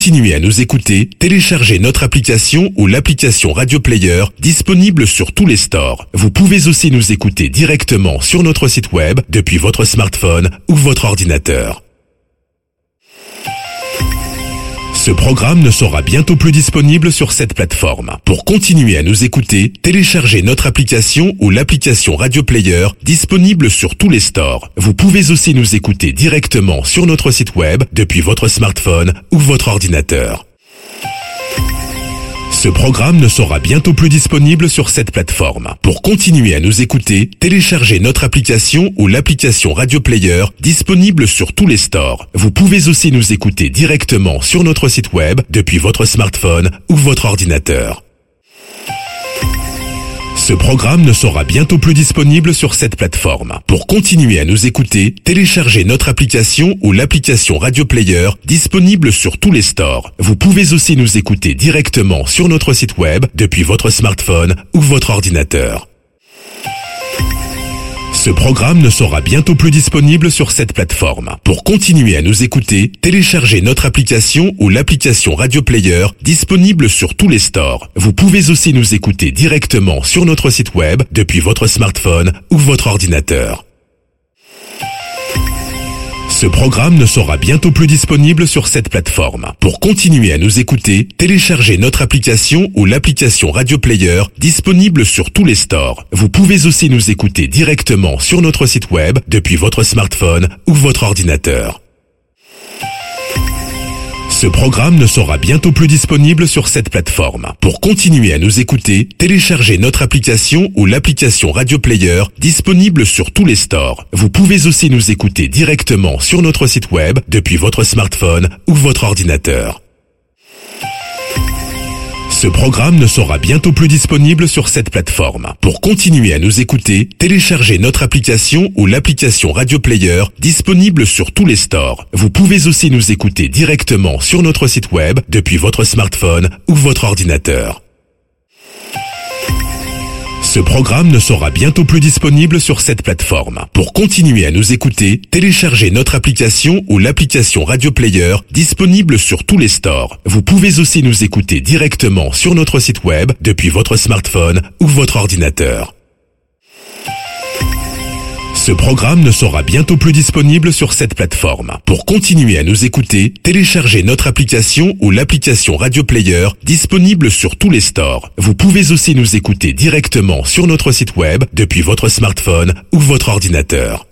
Continuez à nous écouter, téléchargez notre application ou l'application Radio Player disponible sur tous les stores. Vous pouvez aussi nous écouter directement sur notre site web depuis votre smartphone ou votre ordinateur. Ce programme ne sera bientôt plus disponible sur cette plateforme. Pour continuer à nous écouter, téléchargez notre application ou l'application Radio Player disponible sur tous les stores. Vous pouvez aussi nous écouter directement sur notre site web depuis votre smartphone ou votre ordinateur. Ce programme ne sera bientôt plus disponible sur cette plateforme. Pour continuer à nous écouter, téléchargez notre application ou l'application Radio Player disponible sur tous les stores. Vous pouvez aussi nous écouter directement sur notre site web depuis votre smartphone ou votre ordinateur. Ce programme ne sera bientôt plus disponible sur cette plateforme. Pour continuer à nous écouter, téléchargez notre application ou l'application Radio Player disponible sur tous les stores. Vous pouvez aussi nous écouter directement sur notre site web depuis votre smartphone ou votre ordinateur. Ce programme ne sera bientôt plus disponible sur cette plateforme. Pour continuer à nous écouter, téléchargez notre application ou l'application Radio Player disponible sur tous les stores. Vous pouvez aussi nous écouter directement sur notre site web depuis votre smartphone ou votre ordinateur. Ce programme ne sera bientôt plus disponible sur cette plateforme. Pour continuer à nous écouter, téléchargez notre application ou l'application Radio Player disponible sur tous les stores. Vous pouvez aussi nous écouter directement sur notre site web depuis votre smartphone ou votre ordinateur. Ce programme ne sera bientôt plus disponible sur cette plateforme. Pour continuer à nous écouter, téléchargez notre application ou l'application Radio Player disponible sur tous les stores. Vous pouvez aussi nous écouter directement sur notre site web depuis votre smartphone ou votre ordinateur. Ce programme ne sera bientôt plus disponible sur cette plateforme. Pour continuer à nous écouter, téléchargez notre application ou l'application Radio Player disponible sur tous les stores. Vous pouvez aussi nous écouter directement sur notre site web depuis votre smartphone ou votre ordinateur. Ce programme ne sera bientôt plus disponible sur cette plateforme. Pour continuer à nous écouter, téléchargez notre application ou l'application Radio Player disponible sur tous les stores. Vous pouvez aussi nous écouter directement sur notre site web depuis votre smartphone ou votre ordinateur. Ce programme ne sera bientôt plus disponible sur cette plateforme. Pour continuer à nous écouter, téléchargez notre application ou l'application Radio Player disponible sur tous les stores. Vous pouvez aussi nous écouter directement sur notre site web depuis votre smartphone ou votre ordinateur.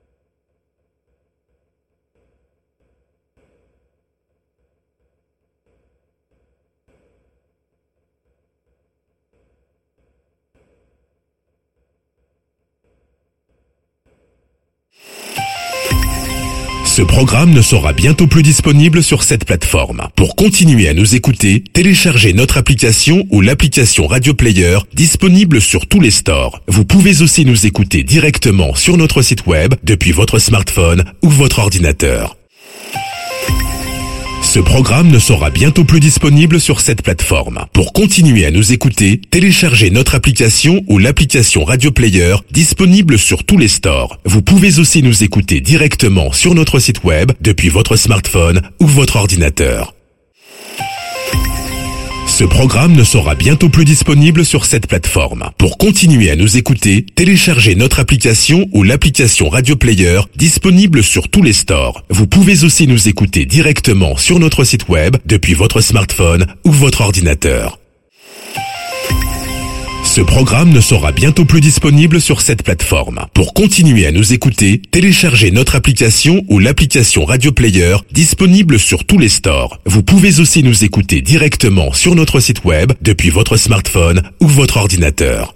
Ce programme ne sera bientôt plus disponible sur cette plateforme. Pour continuer à nous écouter, téléchargez notre application ou l'application Radio Player disponible sur tous les stores. Vous pouvez aussi nous écouter directement sur notre site web depuis votre smartphone ou votre ordinateur. Ce programme ne sera bientôt plus disponible sur cette plateforme. Pour continuer à nous écouter, téléchargez notre application ou l'application Radio Player disponible sur tous les stores. Vous pouvez aussi nous écouter directement sur notre site web depuis votre smartphone ou votre ordinateur. Ce programme ne sera bientôt plus disponible sur cette plateforme. Pour continuer à nous écouter, téléchargez notre application ou l'application Radio Player disponible sur tous les stores. Vous pouvez aussi nous écouter directement sur notre site web depuis votre smartphone ou votre ordinateur. Ce programme ne sera bientôt plus disponible sur cette plateforme. Pour continuer à nous écouter, téléchargez notre application ou l'application Radio Player disponible sur tous les stores. Vous pouvez aussi nous écouter directement sur notre site web depuis votre smartphone ou votre ordinateur.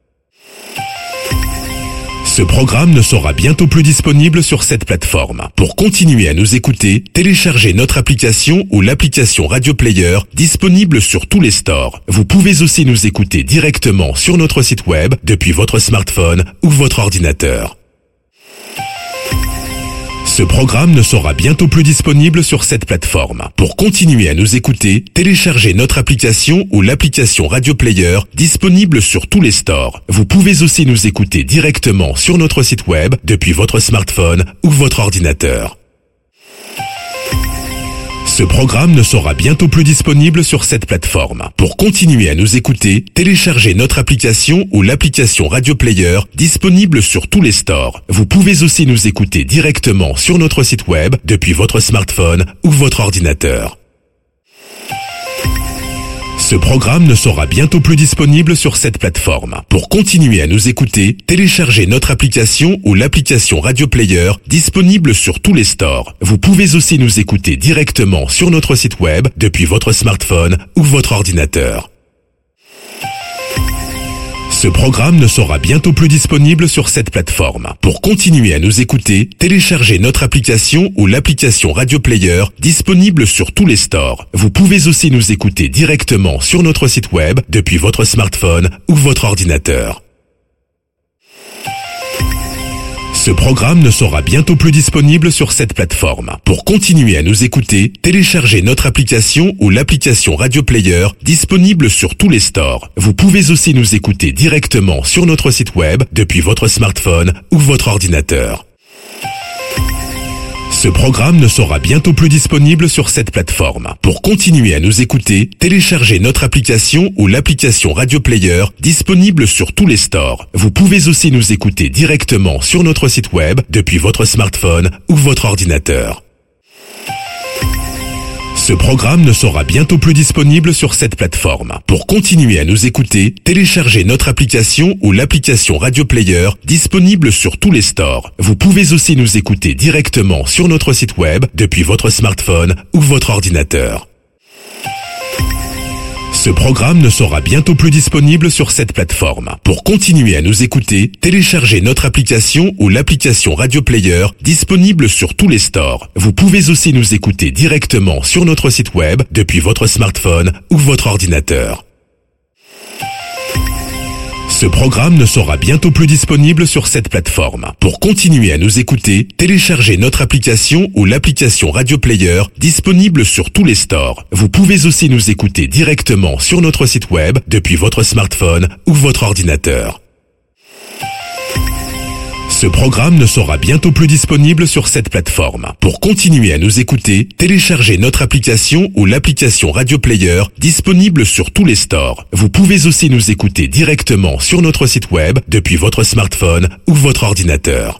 Ce programme ne sera bientôt plus disponible sur cette plateforme. Pour continuer à nous écouter, téléchargez notre application ou l'application Radio Player disponible sur tous les stores. Vous pouvez aussi nous écouter directement sur notre site web depuis votre smartphone ou votre ordinateur. Ce programme ne sera bientôt plus disponible sur cette plateforme. Pour continuer à nous écouter, téléchargez notre application ou l'application Radio Player disponible sur tous les stores. Vous pouvez aussi nous écouter directement sur notre site web depuis votre smartphone ou votre ordinateur. Ce programme ne sera bientôt plus disponible sur cette plateforme. Pour continuer à nous écouter, téléchargez notre application ou l'application Radio Player disponible sur tous les stores. Vous pouvez aussi nous écouter directement sur notre site web depuis votre smartphone ou votre ordinateur. Ce programme ne sera bientôt plus disponible sur cette plateforme. Pour continuer à nous écouter, téléchargez notre application ou l'application Radio Player disponible sur tous les stores. Vous pouvez aussi nous écouter directement sur notre site web depuis votre smartphone ou votre ordinateur. Ce programme ne sera bientôt plus disponible sur cette plateforme. Pour continuer à nous écouter, téléchargez notre application ou l'application Radio Player disponible sur tous les stores. Vous pouvez aussi nous écouter directement sur notre site web depuis votre smartphone ou votre ordinateur. Ce programme ne sera bientôt plus disponible sur cette plateforme. Pour continuer à nous écouter, téléchargez notre application ou l'application Radio Player disponible sur tous les stores. Vous pouvez aussi nous écouter directement sur notre site web depuis votre smartphone ou votre ordinateur. Ce programme ne sera bientôt plus disponible sur cette plateforme. Pour continuer à nous écouter, téléchargez notre application ou l'application Radio Player disponible sur tous les stores. Vous pouvez aussi nous écouter directement sur notre site web depuis votre smartphone ou votre ordinateur. Ce programme ne sera bientôt plus disponible sur cette plateforme. Pour continuer à nous écouter, téléchargez notre application ou l'application Radio Player disponible sur tous les stores. Vous pouvez aussi nous écouter directement sur notre site web depuis votre smartphone ou votre ordinateur. Ce programme ne sera bientôt plus disponible sur cette plateforme. Pour continuer à nous écouter, téléchargez notre application ou l'application Radio Player disponible sur tous les stores. Vous pouvez aussi nous écouter directement sur notre site web depuis votre smartphone ou votre ordinateur. Ce programme ne sera bientôt plus disponible sur cette plateforme. Pour continuer à nous écouter, téléchargez notre application ou l'application Radio Player disponible sur tous les stores. Vous pouvez aussi nous écouter directement sur notre site web depuis votre smartphone ou votre ordinateur. Ce programme ne sera bientôt plus disponible sur cette plateforme. Pour continuer à nous écouter, téléchargez notre application ou l'application Radio Player disponible sur tous les stores. Vous pouvez aussi nous écouter directement sur notre site web depuis votre smartphone ou votre ordinateur.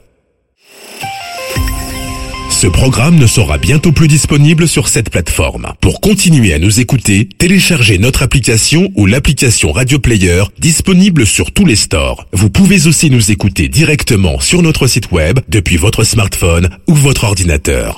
Ce programme ne sera bientôt plus disponible sur cette plateforme. Pour continuer à nous écouter, téléchargez notre application ou l'application Radio Player disponible sur tous les stores. Vous pouvez aussi nous écouter directement sur notre site web depuis votre smartphone ou votre ordinateur.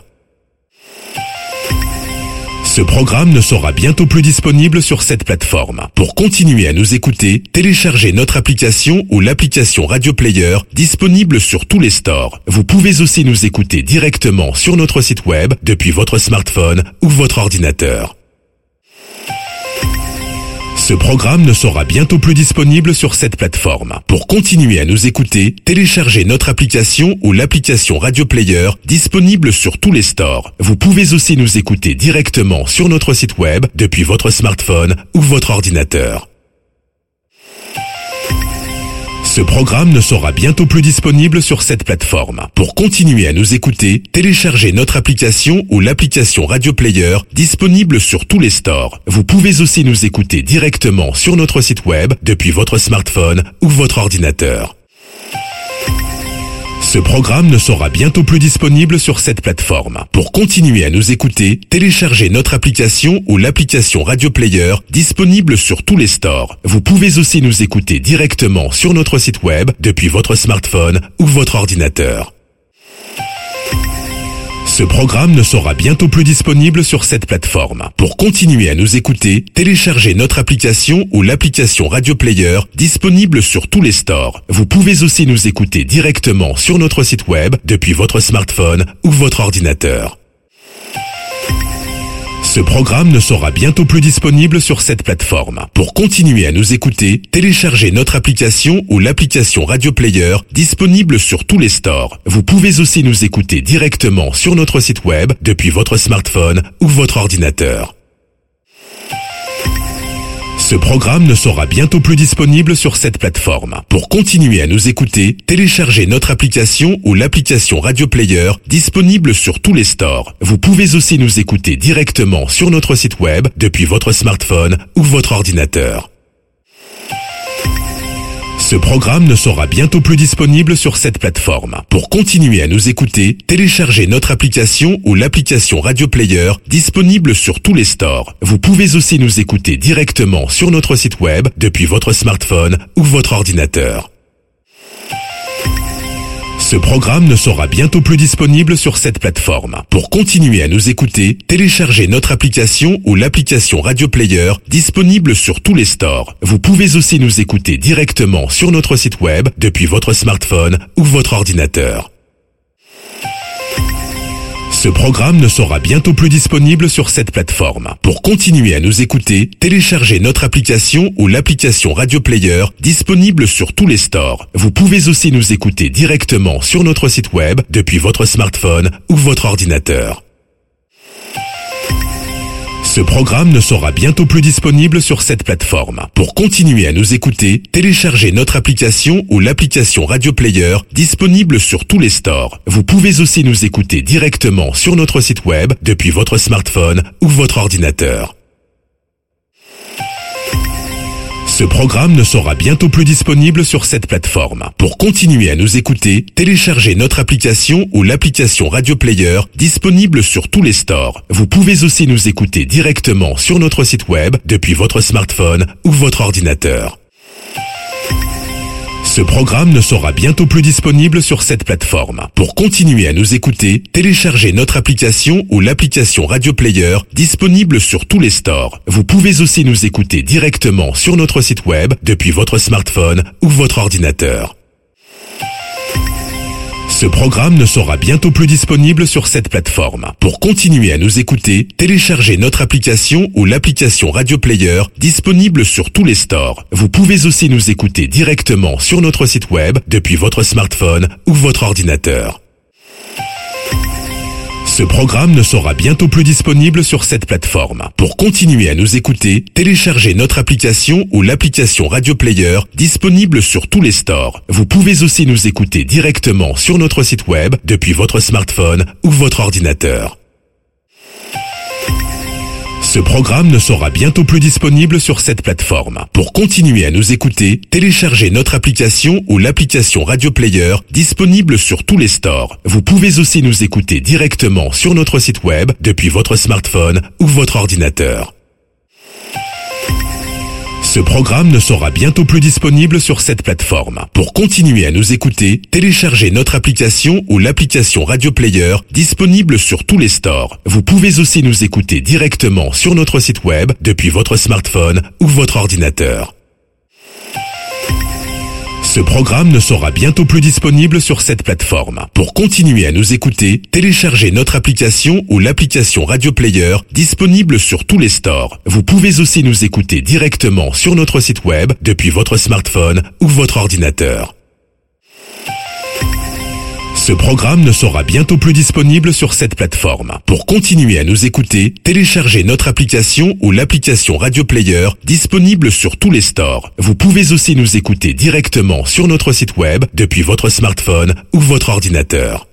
Ce programme ne sera bientôt plus disponible sur cette plateforme. Pour continuer à nous écouter, téléchargez notre application ou l'application Radio Player disponible sur tous les stores. Vous pouvez aussi nous écouter directement sur notre site web depuis votre smartphone ou votre ordinateur. Ce programme ne sera bientôt plus disponible sur cette plateforme. Pour continuer à nous écouter, téléchargez notre application ou l'application Radio Player disponible sur tous les stores. Vous pouvez aussi nous écouter directement sur notre site web depuis votre smartphone ou votre ordinateur. Ce programme ne sera bientôt plus disponible sur cette plateforme. Pour continuer à nous écouter, téléchargez notre application ou l'application Radio Player disponible sur tous les stores. Vous pouvez aussi nous écouter directement sur notre site web depuis votre smartphone ou votre ordinateur. Ce programme ne sera bientôt plus disponible sur cette plateforme. Pour continuer à nous écouter, téléchargez notre application ou l'application Radio Player disponible sur tous les stores. Vous pouvez aussi nous écouter directement sur notre site web depuis votre smartphone ou votre ordinateur. Ce programme ne sera bientôt plus disponible sur cette plateforme. Pour continuer à nous écouter, téléchargez notre application ou l'application Radio Player disponible sur tous les stores. Vous pouvez aussi nous écouter directement sur notre site web depuis votre smartphone ou votre ordinateur. Ce programme ne sera bientôt plus disponible sur cette plateforme. Pour continuer à nous écouter, téléchargez notre application ou l'application Radio Player disponible sur tous les stores. Vous pouvez aussi nous écouter directement sur notre site web depuis votre smartphone ou votre ordinateur. Ce programme ne sera bientôt plus disponible sur cette plateforme. Pour continuer à nous écouter, téléchargez notre application ou l'application Radio Player disponible sur tous les stores. Vous pouvez aussi nous écouter directement sur notre site web depuis votre smartphone ou votre ordinateur. Ce programme ne sera bientôt plus disponible sur cette plateforme. Pour continuer à nous écouter, téléchargez notre application ou l'application Radio Player disponible sur tous les stores. Vous pouvez aussi nous écouter directement sur notre site web depuis votre smartphone ou votre ordinateur. Ce programme ne sera bientôt plus disponible sur cette plateforme. Pour continuer à nous écouter, téléchargez notre application ou l'application Radio Player disponible sur tous les stores. Vous pouvez aussi nous écouter directement sur notre site web depuis votre smartphone ou votre ordinateur. Ce programme ne sera bientôt plus disponible sur cette plateforme. Pour continuer à nous écouter, téléchargez notre application ou l'application Radio Player disponible sur tous les stores. Vous pouvez aussi nous écouter directement sur notre site web depuis votre smartphone ou votre ordinateur. Ce programme ne sera bientôt plus disponible sur cette plateforme. Pour continuer à nous écouter, téléchargez notre application ou l'application Radio Player disponible sur tous les stores. Vous pouvez aussi nous écouter directement sur notre site web depuis votre smartphone ou votre ordinateur. Ce programme ne sera bientôt plus disponible sur cette plateforme. Pour continuer à nous écouter, téléchargez notre application ou l'application Radio Player disponible sur tous les stores. Vous pouvez aussi nous écouter directement sur notre site web depuis votre smartphone ou votre ordinateur. Ce programme ne sera bientôt plus disponible sur cette plateforme. Pour continuer à nous écouter, téléchargez notre application ou l'application Radio Player disponible sur tous les stores. Vous pouvez aussi nous écouter directement sur notre site web depuis votre smartphone ou votre ordinateur. Ce programme ne sera bientôt plus disponible sur cette plateforme. Pour continuer à nous écouter, téléchargez notre application ou l'application Radio Player disponible sur tous les stores. Vous pouvez aussi nous écouter directement sur notre site web depuis votre smartphone ou votre ordinateur. Ce programme ne sera bientôt plus disponible sur cette plateforme. Pour continuer à nous écouter, téléchargez notre application ou l'application Radio Player disponible sur tous les stores. Vous pouvez aussi nous écouter directement sur notre site web depuis votre smartphone ou votre ordinateur. Ce programme ne sera bientôt plus disponible sur cette plateforme. Pour continuer à nous écouter, téléchargez notre application ou l'application Radio Player disponible sur tous les stores. Vous pouvez aussi nous écouter directement sur notre site web depuis votre smartphone ou votre ordinateur. Ce programme ne sera bientôt plus disponible sur cette plateforme. Pour continuer à nous écouter, téléchargez notre application ou l'application Radio Player disponible sur tous les stores. Vous pouvez aussi nous écouter directement sur notre site web depuis votre smartphone ou votre ordinateur. Ce programme ne sera bientôt plus disponible sur cette plateforme. Pour continuer à nous écouter, téléchargez notre application ou l'application Radio Player disponible sur tous les stores. Vous pouvez aussi nous écouter directement sur notre site web depuis votre smartphone ou votre ordinateur. Ce programme ne sera bientôt plus disponible sur cette plateforme. Pour continuer à nous écouter, téléchargez notre application ou l'application Radio Player disponible sur tous les stores. Vous pouvez aussi nous écouter directement sur notre site web depuis votre smartphone ou votre ordinateur.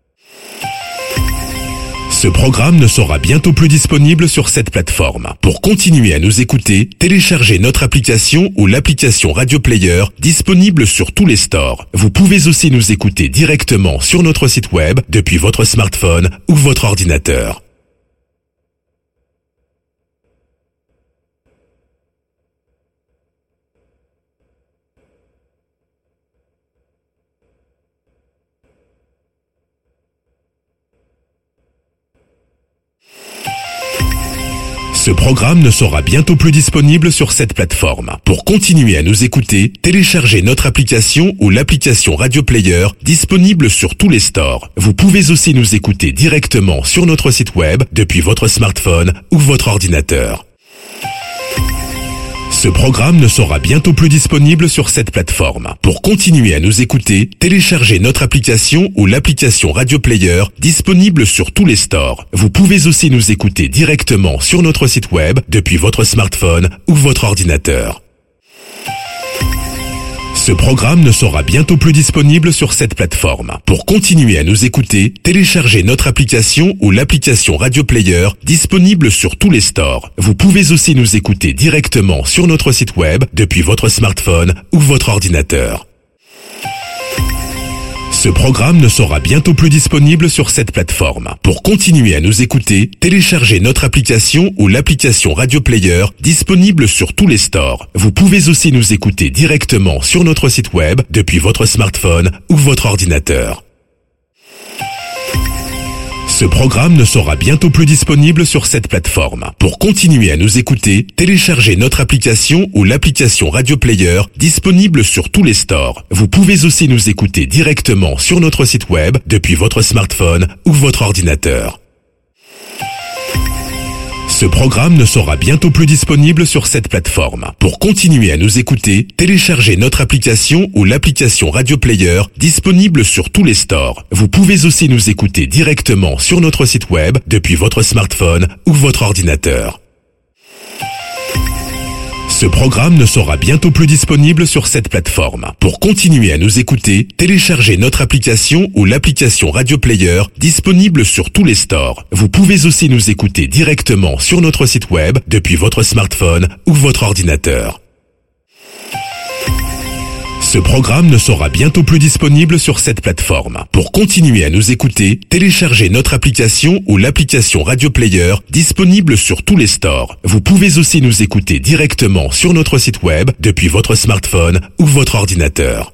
Ce programme ne sera bientôt plus disponible sur cette plateforme. Pour continuer à nous écouter, téléchargez notre application ou l'application Radio Player disponible sur tous les stores. Vous pouvez aussi nous écouter directement sur notre site web depuis votre smartphone ou votre ordinateur. Ce programme ne sera bientôt plus disponible sur cette plateforme. Pour continuer à nous écouter, téléchargez notre application ou l'application Radio Player disponible sur tous les stores. Vous pouvez aussi nous écouter directement sur notre site web depuis votre smartphone ou votre ordinateur. Ce programme ne sera bientôt plus disponible sur cette plateforme. Pour continuer à nous écouter, téléchargez notre application ou l'application Radio Player disponible sur tous les stores. Vous pouvez aussi nous écouter directement sur notre site web depuis votre smartphone ou votre ordinateur. Ce programme ne sera bientôt plus disponible sur cette plateforme. Pour continuer à nous écouter, téléchargez notre application ou l'application Radio Player disponible sur tous les stores. Vous pouvez aussi nous écouter directement sur notre site web depuis votre smartphone ou votre ordinateur. Ce programme ne sera bientôt plus disponible sur cette plateforme. Pour continuer à nous écouter, téléchargez notre application ou l'application Radio Player disponible sur tous les stores. Vous pouvez aussi nous écouter directement sur notre site web depuis votre smartphone ou votre ordinateur. Ce programme ne sera bientôt plus disponible sur cette plateforme. Pour continuer à nous écouter, téléchargez notre application ou l'application Radio Player disponible sur tous les stores. Vous pouvez aussi nous écouter directement sur notre site web depuis votre smartphone ou votre ordinateur. Ce programme ne sera bientôt plus disponible sur cette plateforme. Pour continuer à nous écouter, téléchargez notre application ou l'application Radio Player disponible sur tous les stores. Vous pouvez aussi nous écouter directement sur notre site web depuis votre smartphone ou votre ordinateur. Ce programme ne sera bientôt plus disponible sur cette plateforme. Pour continuer à nous écouter, téléchargez notre application ou l'application Radio Player disponible sur tous les stores. Vous pouvez aussi nous écouter directement sur notre site web depuis votre smartphone ou votre ordinateur. Ce programme ne sera bientôt plus disponible sur cette plateforme. Pour continuer à nous écouter, téléchargez notre application ou l'application Radio Player disponible sur tous les stores. Vous pouvez aussi nous écouter directement sur notre site web depuis votre smartphone ou votre ordinateur.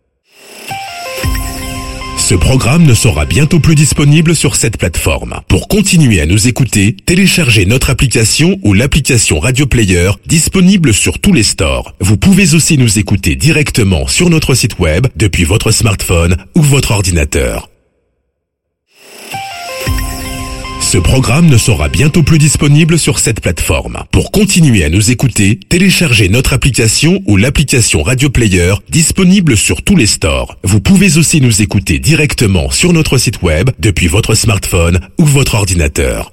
Ce programme ne sera bientôt plus disponible sur cette plateforme. Pour continuer à nous écouter, téléchargez notre application ou l'application Radio Player disponible sur tous les stores. Vous pouvez aussi nous écouter directement sur notre site web depuis votre smartphone ou votre ordinateur. Ce programme ne sera bientôt plus disponible sur cette plateforme. Pour continuer à nous écouter, téléchargez notre application ou l'application Radio Player disponible sur tous les stores. Vous pouvez aussi nous écouter directement sur notre site web depuis votre smartphone ou votre ordinateur.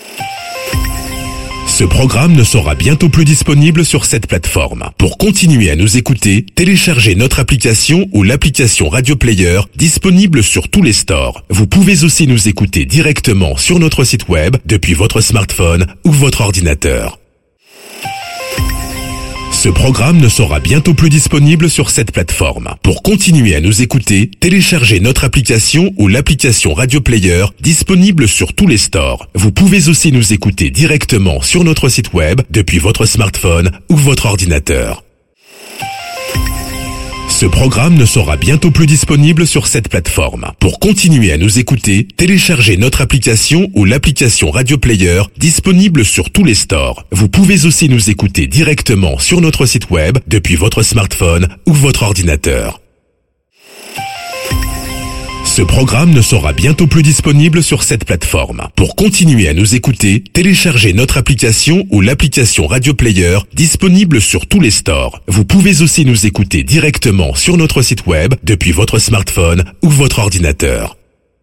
Ce programme ne sera bientôt plus disponible sur cette plateforme. Pour continuer à nous écouter, téléchargez notre application ou l'application Radio Player disponible sur tous les stores. Vous pouvez aussi nous écouter directement sur notre site web depuis votre smartphone ou votre ordinateur. Ce programme ne sera bientôt plus disponible sur cette plateforme. Pour continuer à nous écouter, téléchargez notre application ou l'application Radio Player disponible sur tous les stores. Vous pouvez aussi nous écouter directement sur notre site web depuis votre smartphone ou votre ordinateur. Ce programme ne sera bientôt plus disponible sur cette plateforme. Pour continuer à nous écouter, téléchargez notre application ou l'application Radio Player disponible sur tous les stores. Vous pouvez aussi nous écouter directement sur notre site web depuis votre smartphone ou votre ordinateur. Ce programme ne sera bientôt plus disponible sur cette plateforme. Pour continuer à nous écouter, téléchargez notre application ou l'application Radio Player disponible sur tous les stores. Vous pouvez aussi nous écouter directement sur notre site web depuis votre smartphone ou votre ordinateur.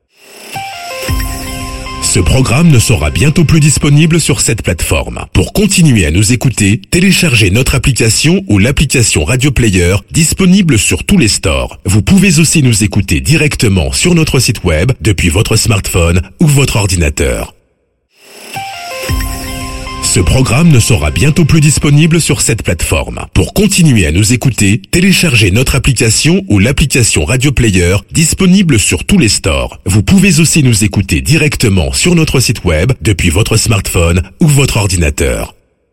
Ce programme ne sera bientôt plus disponible sur cette plateforme. Pour continuer à nous écouter, téléchargez notre application ou l'application Radio Player disponible sur tous les stores. Vous pouvez aussi nous écouter directement sur notre site web depuis votre smartphone ou votre ordinateur. Ce programme ne sera bientôt plus disponible sur cette plateforme. Pour continuer à nous écouter, téléchargez notre application ou l'application Radio Player disponible sur tous les stores. Vous pouvez aussi nous écouter directement sur notre site web depuis votre smartphone ou votre ordinateur.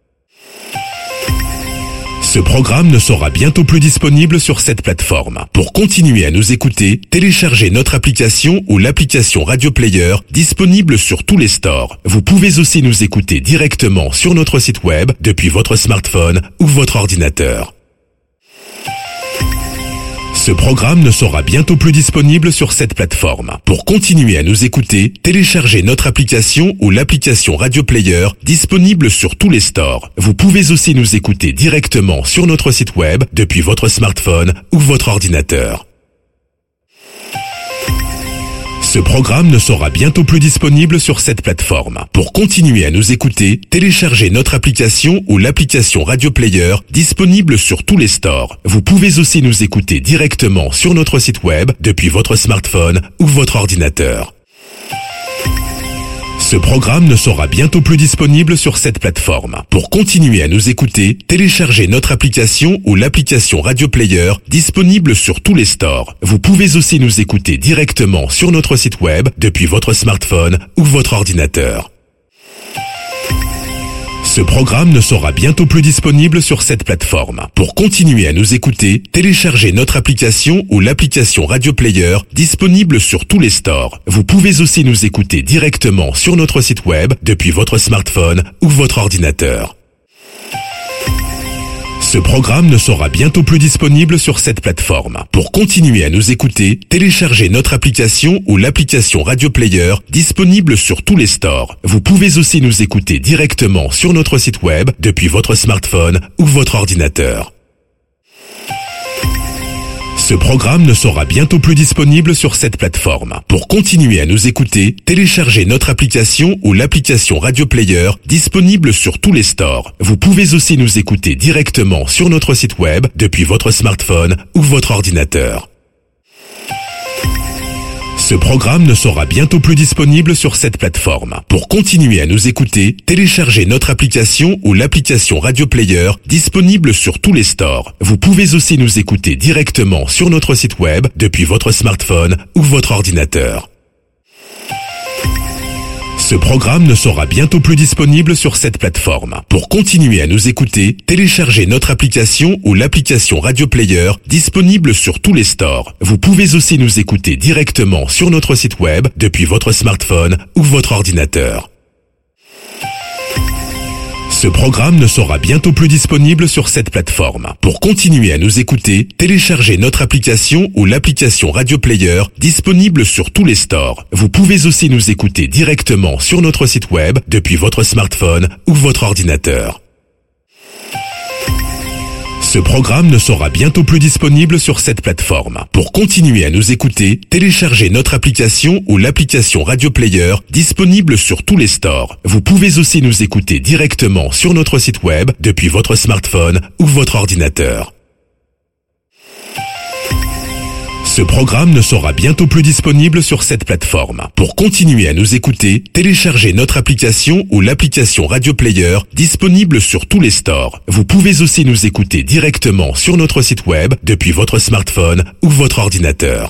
Ce programme ne sera bientôt plus disponible sur cette plateforme. Pour continuer à nous écouter, téléchargez notre application ou l'application Radio Player disponible sur tous les stores. Vous pouvez aussi nous écouter directement sur notre site web depuis votre smartphone ou votre ordinateur. Ce programme ne sera bientôt plus disponible sur cette plateforme. Pour continuer à nous écouter, téléchargez notre application ou l'application Radio Player disponible sur tous les stores. Vous pouvez aussi nous écouter directement sur notre site web depuis votre smartphone ou votre ordinateur. Ce programme ne sera bientôt plus disponible sur cette plateforme. Pour continuer à nous écouter, téléchargez notre application ou l'application Radio Player disponible sur tous les stores. Vous pouvez aussi nous écouter directement sur notre site web depuis votre smartphone ou votre ordinateur. Ce programme ne sera bientôt plus disponible sur cette plateforme. Pour continuer à nous écouter, téléchargez notre application ou l'application Radio Player disponible sur tous les stores. Vous pouvez aussi nous écouter directement sur notre site web depuis votre smartphone ou votre ordinateur. Ce programme ne sera bientôt plus disponible sur cette plateforme. Pour continuer à nous écouter, téléchargez notre application ou l'application Radio Player disponible sur tous les stores. Vous pouvez aussi nous écouter directement sur notre site web depuis votre smartphone ou votre ordinateur. Ce programme ne sera bientôt plus disponible sur cette plateforme. Pour continuer à nous écouter, téléchargez notre application ou l'application Radio Player disponible sur tous les stores. Vous pouvez aussi nous écouter directement sur notre site web depuis votre smartphone ou votre ordinateur. Ce programme ne sera bientôt plus disponible sur cette plateforme. Pour continuer à nous écouter, téléchargez notre application ou l'application Radio Player disponible sur tous les stores. Vous pouvez aussi nous écouter directement sur notre site web depuis votre smartphone ou votre ordinateur. Ce programme ne sera bientôt plus disponible sur cette plateforme. Pour continuer à nous écouter, téléchargez notre application ou l'application Radio Player disponible sur tous les stores. Vous pouvez aussi nous écouter directement sur notre site web depuis votre smartphone ou votre ordinateur. Ce programme ne sera bientôt plus disponible sur cette plateforme. Pour continuer à nous écouter, téléchargez notre application ou l'application Radio Player disponible sur tous les stores. Vous pouvez aussi nous écouter directement sur notre site web depuis votre smartphone ou votre ordinateur. Ce programme ne sera bientôt plus disponible sur cette plateforme. Pour continuer à nous écouter, téléchargez notre application ou l'application Radio Player disponible sur tous les stores. Vous pouvez aussi nous écouter directement sur notre site web depuis votre smartphone ou votre ordinateur. Ce programme ne sera bientôt plus disponible sur cette plateforme. Pour continuer à nous écouter, téléchargez notre application ou l'application Radio Player disponible sur tous les stores. Vous pouvez aussi nous écouter directement sur notre site web depuis votre smartphone ou votre ordinateur. Ce programme ne sera bientôt plus disponible sur cette plateforme. Pour continuer à nous écouter, téléchargez notre application ou l'application Radio Player disponible sur tous les stores. Vous pouvez aussi nous écouter directement sur notre site web depuis votre smartphone ou votre ordinateur.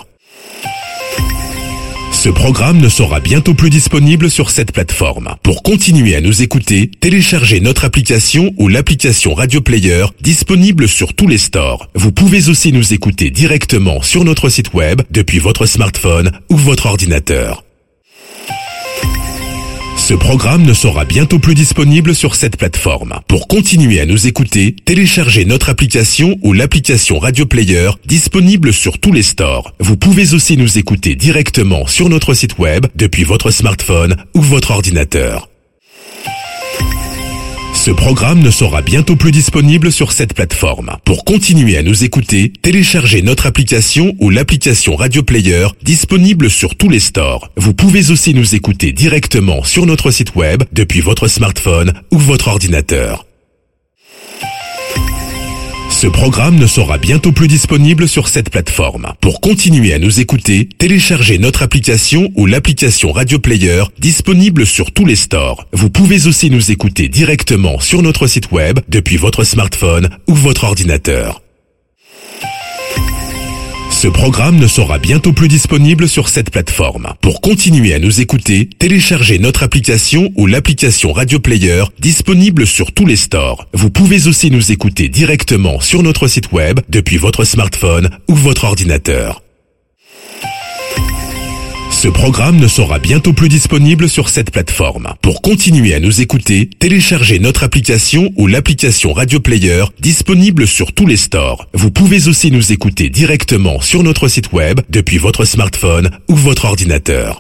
Ce programme ne sera bientôt plus disponible sur cette plateforme. Pour continuer à nous écouter, téléchargez notre application ou l'application Radio Player disponible sur tous les stores. Vous pouvez aussi nous écouter directement sur notre site web depuis votre smartphone ou votre ordinateur. Ce programme ne sera bientôt plus disponible sur cette plateforme. Pour continuer à nous écouter, téléchargez notre application ou l'application Radio Player disponible sur tous les stores. Vous pouvez aussi nous écouter directement sur notre site web depuis votre smartphone ou votre ordinateur. Ce programme ne sera bientôt plus disponible sur cette plateforme. Pour continuer à nous écouter, téléchargez notre application ou l'application Radio Player disponible sur tous les stores. Vous pouvez aussi nous écouter directement sur notre site web depuis votre smartphone ou votre ordinateur. Ce programme ne sera bientôt plus disponible sur cette plateforme. Pour continuer à nous écouter, téléchargez notre application ou l'application Radio Player disponible sur tous les stores. Vous pouvez aussi nous écouter directement sur notre site web depuis votre smartphone ou votre ordinateur. Ce programme ne sera bientôt plus disponible sur cette plateforme. Pour continuer à nous écouter, téléchargez notre application ou l'application Radio Player disponible sur tous les stores. Vous pouvez aussi nous écouter directement sur notre site web depuis votre smartphone ou votre ordinateur. Ce Ce programme ne sera bientôt plus disponible sur cette plateforme. Pour continuer à nous écouter, téléchargez notre application ou l'application Radio Player disponible sur tous les stores. Vous pouvez aussi nous écouter directement sur notre site web depuis votre smartphone ou votre ordinateur.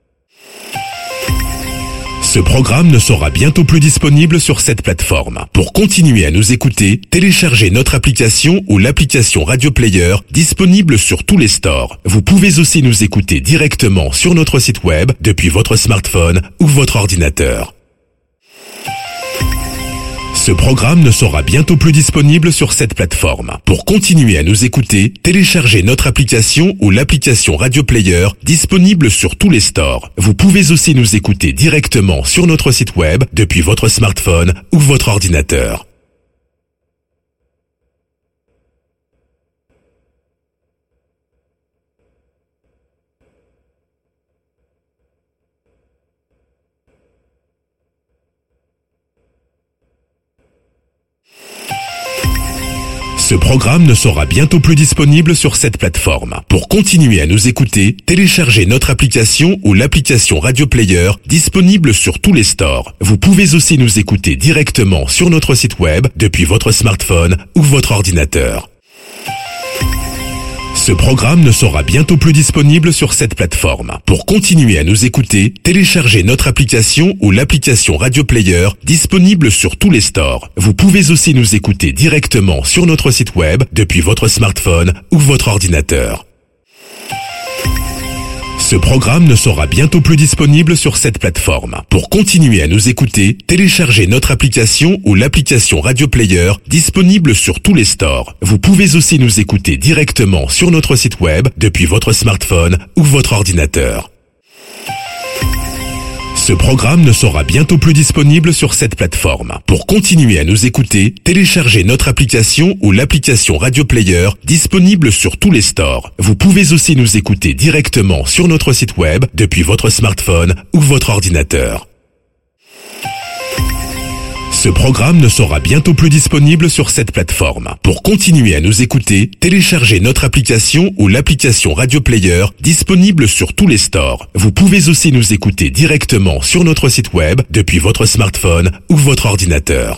Ce programme ne sera bientôt plus disponible sur cette plateforme. Pour continuer à nous écouter, téléchargez notre application ou l'application Radio Player disponible sur tous les stores. Vous pouvez aussi nous écouter directement sur notre site web depuis votre smartphone ou votre ordinateur. Ce programme ne sera bientôt plus disponible sur cette plateforme. Pour continuer à nous écouter, téléchargez notre application ou l'application Radio Player disponible sur tous les stores. Vous pouvez aussi nous écouter directement sur notre site web depuis votre smartphone ou votre ordinateur. Ce programme ne sera bientôt plus disponible sur cette plateforme. Pour continuer à nous écouter, téléchargez notre application ou l'application Radio Player disponible sur tous les stores. Vous pouvez aussi nous écouter directement sur notre site web depuis votre smartphone ou votre ordinateur. Ce programme ne sera bientôt plus disponible sur cette plateforme. Pour continuer à nous écouter, téléchargez notre application ou l'application Radio Player disponible sur tous les stores. Vous pouvez aussi nous écouter directement sur notre site web depuis votre smartphone ou votre ordinateur. Ce programme ne sera bientôt plus disponible sur cette plateforme. Pour continuer à nous écouter, téléchargez notre application ou l'application Radio Player disponible sur tous les stores. Vous pouvez aussi nous écouter directement sur notre site web depuis votre smartphone ou votre ordinateur. Ce programme ne sera bientôt plus disponible sur cette plateforme. Pour continuer à nous écouter, téléchargez notre application ou l'application Radio Player disponible sur tous les stores. Vous pouvez aussi nous écouter directement sur notre site web depuis votre smartphone ou votre ordinateur. Ce programme ne sera bientôt plus disponible sur cette plateforme. Pour continuer à nous écouter, téléchargez notre application ou l'application Radio Player disponible sur tous les stores. Vous pouvez aussi nous écouter directement sur notre site web depuis votre smartphone ou votre ordinateur.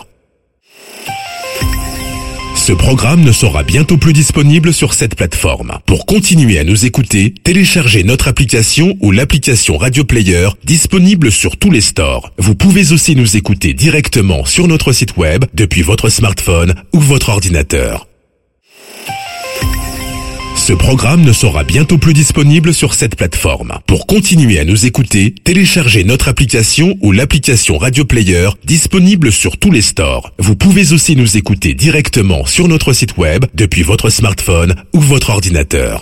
Ce programme ne sera bientôt plus disponible sur cette plateforme. Pour continuer à nous écouter, téléchargez notre application ou l'application Radio Player disponible sur tous les stores. Vous pouvez aussi nous écouter directement sur notre site web depuis votre smartphone ou votre ordinateur. Ce programme ne sera bientôt plus disponible sur cette plateforme. Pour continuer à nous écouter, téléchargez notre application ou l'application Radio Player disponible sur tous les stores. Vous pouvez aussi nous écouter directement sur notre site web depuis votre smartphone ou votre ordinateur.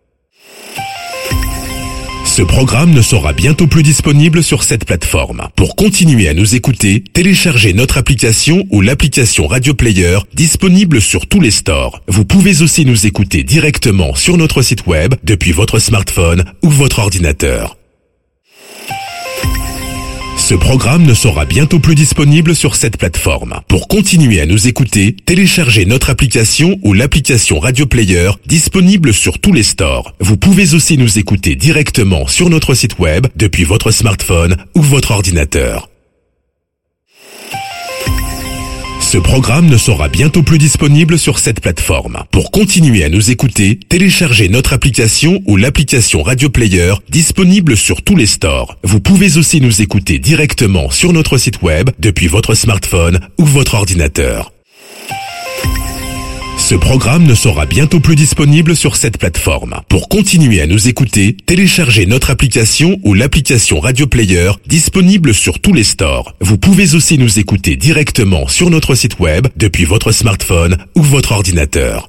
Ce programme ne sera bientôt plus disponible sur cette plateforme. Pour continuer à nous écouter, téléchargez notre application ou l'application Radio Player disponible sur tous les stores. Vous pouvez aussi nous écouter directement sur notre site web depuis votre smartphone ou votre ordinateur. Ce programme ne sera bientôt plus disponible sur cette plateforme. Pour continuer à nous écouter, téléchargez notre application ou l'application Radio Player disponible sur tous les stores. Vous pouvez aussi nous écouter directement sur notre site web depuis votre smartphone ou votre ordinateur. Ce programme ne sera bientôt plus disponible sur cette plateforme. Pour continuer à nous écouter, téléchargez notre application ou l'application Radio Player disponible sur tous les stores. Vous pouvez aussi nous écouter directement sur notre site web depuis votre smartphone ou votre ordinateur. Ce programme ne sera bientôt plus disponible sur cette plateforme. Pour continuer à nous écouter, téléchargez notre application ou l'application Radio Player disponible sur tous les stores. Vous pouvez aussi nous écouter directement sur notre site web depuis votre smartphone ou votre ordinateur.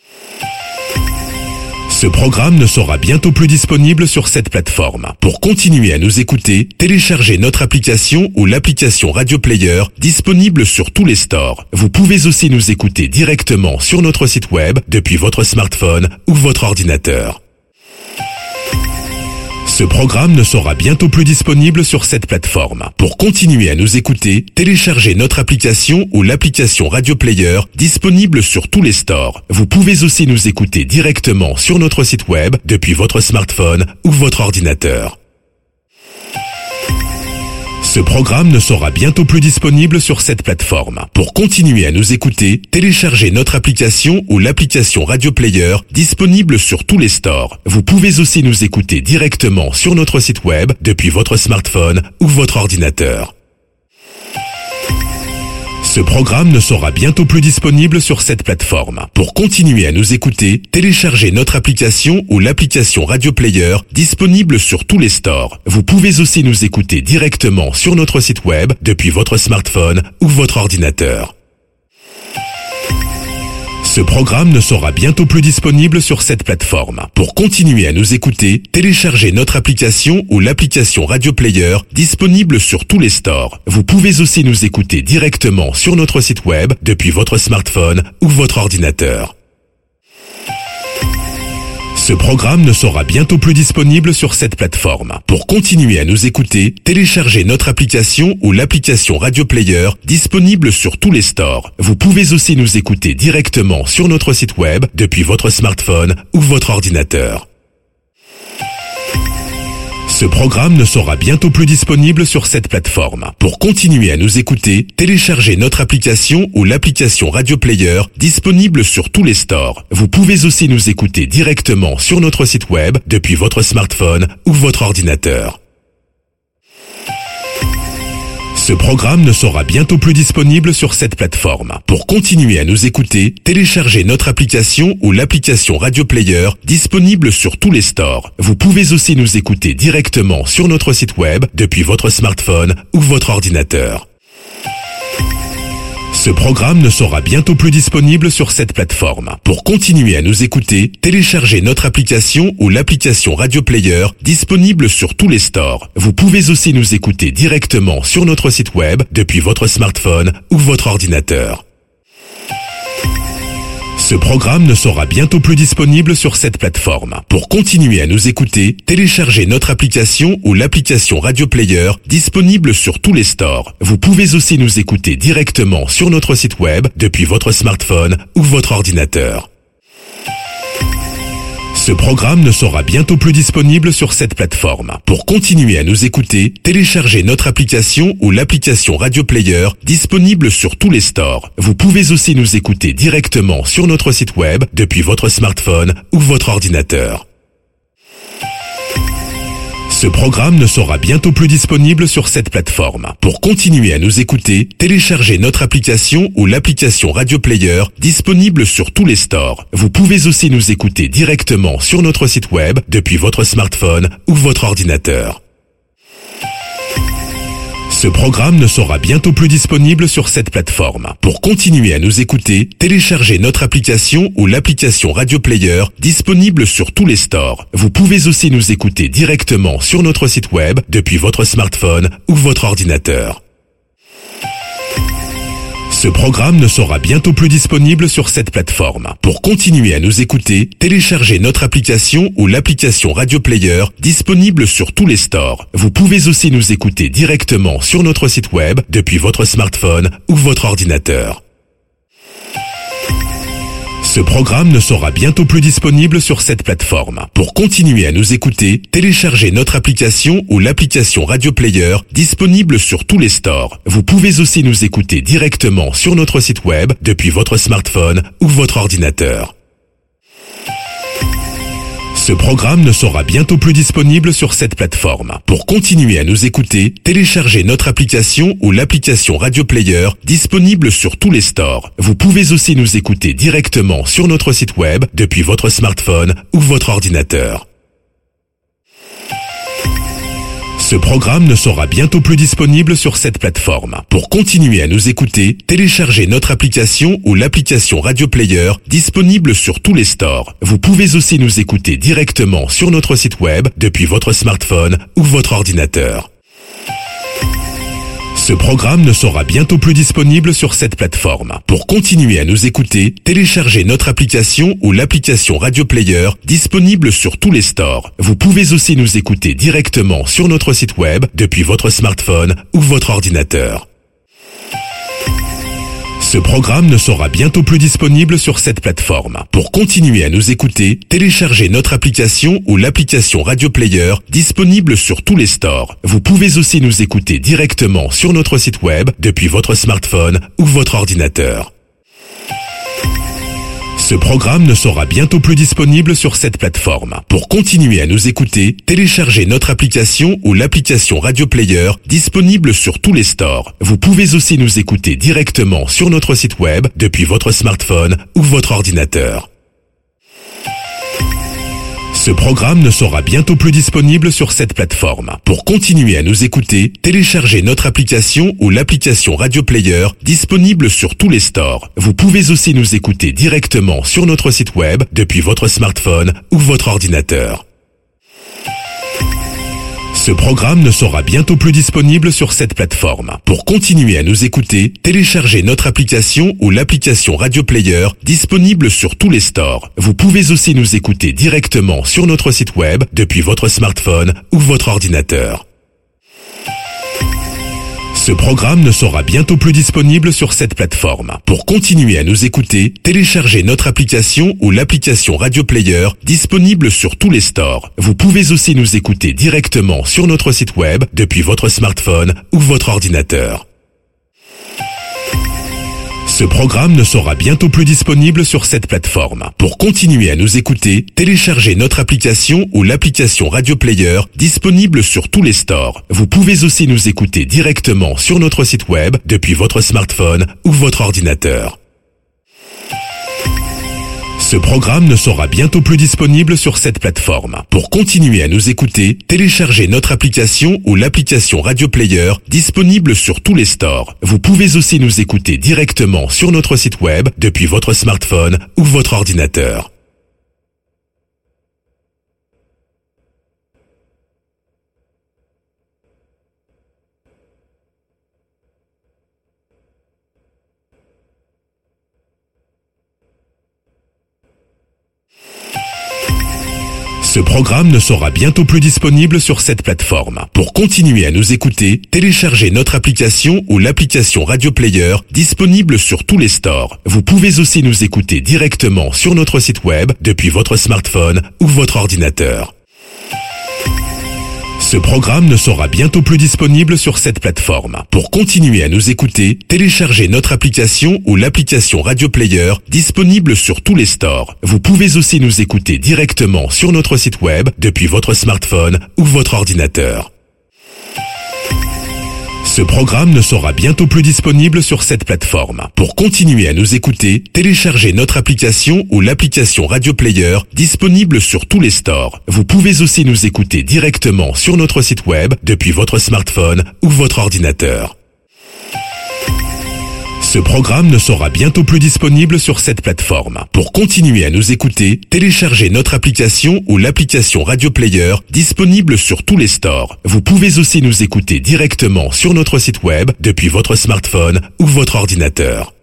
Ce programme ne sera bientôt plus disponible sur cette plateforme. Pour continuer à nous écouter, téléchargez notre application ou l'application Radio Player disponible sur tous les stores. Vous pouvez aussi nous écouter directement sur notre site web depuis votre smartphone ou votre ordinateur. Ce programme ne sera bientôt plus disponible sur cette plateforme. Pour continuer à nous écouter, téléchargez notre application ou l'application Radio Player disponible sur tous les stores. Vous pouvez aussi nous écouter directement sur notre site web depuis votre smartphone ou votre ordinateur. Ce programme ne sera bientôt plus disponible sur cette plateforme. Pour continuer à nous écouter, téléchargez notre application ou l'application Radio Player disponible sur tous les stores. Vous pouvez aussi nous écouter directement sur notre site web depuis votre smartphone ou votre ordinateur. Ce programme ne sera bientôt plus disponible sur cette plateforme. Pour continuer à nous écouter, téléchargez notre application ou l'application Radio Player disponible sur tous les stores. Vous pouvez aussi nous écouter directement sur notre site web depuis votre smartphone ou votre ordinateur. Ce programme ne sera bientôt plus disponible sur cette plateforme. Pour continuer à nous écouter, téléchargez notre application ou l'application Radio Player disponible sur tous les stores. Vous pouvez aussi nous écouter directement sur notre site web depuis votre smartphone ou votre ordinateur. Ce programme ne sera bientôt plus disponible sur cette plateforme. Pour continuer à nous écouter, téléchargez notre application ou l'application Radio Player disponible sur tous les stores. Vous pouvez aussi nous écouter directement sur notre site web depuis votre smartphone ou votre ordinateur. Ce programme ne sera bientôt plus disponible sur cette plateforme. Pour continuer à nous écouter, téléchargez notre application ou l'application Radio Player disponible sur tous les stores. Vous pouvez aussi nous écouter directement sur notre site web depuis votre smartphone ou votre ordinateur. Ce programme ne sera bientôt plus disponible sur cette plateforme. Pour continuer à nous écouter, téléchargez notre application ou l'application Radio Player disponible sur tous les stores. Vous pouvez aussi nous écouter directement sur notre site web depuis votre smartphone ou votre ordinateur. Ce programme ne sera bientôt plus disponible sur cette plateforme. Pour continuer à nous écouter, téléchargez notre application ou l'application Radio Player disponible sur tous les stores. Vous pouvez aussi nous écouter directement sur notre site web depuis votre smartphone ou votre ordinateur. Ce programme ne sera bientôt plus disponible sur cette plateforme. Pour continuer à nous écouter, téléchargez notre application ou l'application Radio Player disponible sur tous les stores. Vous pouvez aussi nous écouter directement sur notre site web depuis votre smartphone ou votre ordinateur. Ce programme ne sera bientôt plus disponible sur cette plateforme. Pour continuer à nous écouter, téléchargez notre application ou l'application Radio Player disponible sur tous les stores. Vous pouvez aussi nous écouter directement sur notre site web depuis votre smartphone ou votre ordinateur. Ce programme ne sera bientôt plus disponible sur cette plateforme. Pour continuer à nous écouter, téléchargez notre application ou l'application Radio Player disponible sur tous les stores. Vous pouvez aussi nous écouter directement sur notre site web depuis votre smartphone ou votre ordinateur. Ce programme ne sera bientôt plus disponible sur cette plateforme. Pour continuer à nous écouter, téléchargez notre application ou l'application Radio Player disponible sur tous les stores. Vous pouvez aussi nous écouter directement sur notre site web depuis votre smartphone ou votre ordinateur. Ce programme ne sera bientôt plus disponible sur cette plateforme. Pour continuer à nous écouter, téléchargez notre application ou l'application Radio Player disponible sur tous les stores. Vous pouvez aussi nous écouter directement sur notre site web depuis votre smartphone ou votre ordinateur. Ce programme ne sera bientôt plus disponible sur cette plateforme. Pour continuer à nous écouter, téléchargez notre application ou l'application Radio Player disponible sur tous les stores. Vous pouvez aussi nous écouter directement sur notre site web depuis votre smartphone ou votre ordinateur. Ce programme ne sera bientôt plus disponible sur cette plateforme. Pour continuer à nous écouter, téléchargez notre application ou l'application Radio Player disponible sur tous les stores. Vous pouvez aussi nous écouter directement sur notre site web depuis votre smartphone ou votre ordinateur. Ce programme ne sera bientôt plus disponible sur cette plateforme. Pour continuer à nous écouter, téléchargez notre application ou l'application Radio Player disponible sur tous les stores. Vous pouvez aussi nous écouter directement sur notre site web depuis votre smartphone ou votre ordinateur. Ce programme ne sera bientôt plus disponible sur cette plateforme. Pour continuer à nous écouter, téléchargez notre application ou l'application Radio Player disponible sur tous les stores. Vous pouvez aussi nous écouter directement sur notre site web depuis votre smartphone ou votre ordinateur. Ce programme ne sera bientôt plus disponible sur cette plateforme. Pour continuer à nous écouter, téléchargez notre application ou l'application Radio Player disponible sur tous les stores. Vous pouvez aussi nous écouter directement sur notre site web depuis votre smartphone ou votre ordinateur. Ce programme ne sera bientôt plus disponible sur cette plateforme. Pour continuer à nous écouter, téléchargez notre application ou l'application Radio Player disponible sur tous les stores. Vous pouvez aussi nous écouter directement sur notre site web depuis votre smartphone ou votre ordinateur. Ce programme ne sera bientôt plus disponible sur cette plateforme. Pour continuer à nous écouter, téléchargez notre application ou l'application Radio Player disponible sur tous les stores. Vous pouvez aussi nous écouter directement sur notre site web depuis votre smartphone ou votre ordinateur. Ce programme ne sera bientôt plus disponible sur cette plateforme. Pour continuer à nous écouter, téléchargez notre application ou l'application Radio Player disponible sur tous les stores. Vous pouvez aussi nous écouter directement sur notre site web depuis votre smartphone ou votre ordinateur. Ce programme ne sera bientôt plus disponible sur cette plateforme. Pour continuer à nous écouter, téléchargez notre application ou l'application Radio Player disponible sur tous les stores. Vous pouvez aussi nous écouter directement sur notre site web depuis votre smartphone ou votre ordinateur. Ce programme ne sera bientôt plus disponible sur cette plateforme. Pour continuer à nous écouter, téléchargez notre application ou l'application Radio Player disponible sur tous les stores. Vous pouvez aussi nous écouter directement sur notre site web depuis votre smartphone ou votre ordinateur. Ce programme ne sera bientôt plus disponible sur cette plateforme. Pour continuer à nous écouter, téléchargez notre application ou l'application Radio Player disponible sur tous les stores. Vous pouvez aussi nous écouter directement sur notre site web depuis votre smartphone ou votre ordinateur. Ce programme ne sera bientôt plus disponible sur cette plateforme. Pour continuer à nous écouter, téléchargez notre application ou l'application Radio Player disponible sur tous les stores. Vous pouvez aussi nous écouter directement sur notre site web depuis votre smartphone ou votre ordinateur. Ce programme ne sera bientôt plus disponible sur cette plateforme. Pour continuer à nous écouter, téléchargez notre application ou l'application Radio Player disponible sur tous les stores. Vous pouvez aussi nous écouter directement sur notre site web depuis votre smartphone ou votre ordinateur. Ce programme ne sera bientôt plus disponible sur cette plateforme. Pour continuer à nous écouter, téléchargez notre application ou l'application Radio Player disponible sur tous les stores. Vous pouvez aussi nous écouter directement sur notre site web depuis votre smartphone ou votre ordinateur. Ce programme ne sera bientôt plus disponible sur cette plateforme. Pour continuer à nous écouter, téléchargez notre application ou l'application Radio Player disponible sur tous les stores. Vous pouvez aussi nous écouter directement sur notre site web depuis votre smartphone ou votre ordinateur.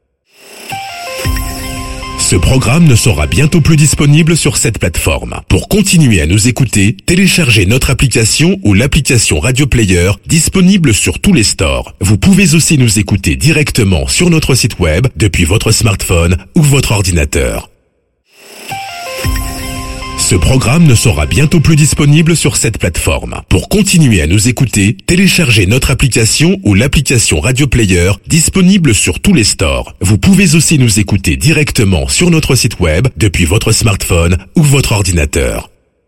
Ce programme ne sera bientôt plus disponible sur cette plateforme. Pour continuer à nous écouter, téléchargez notre application ou l'application Radio Player disponible sur tous les stores. Vous pouvez aussi nous écouter directement sur notre site web depuis votre smartphone ou votre ordinateur. Ce programme ne sera bientôt plus disponible sur cette plateforme. Pour continuer à nous écouter, téléchargez notre application ou l'application Radio Player disponible sur tous les stores. Vous pouvez aussi nous écouter directement sur notre site web depuis votre smartphone ou votre ordinateur.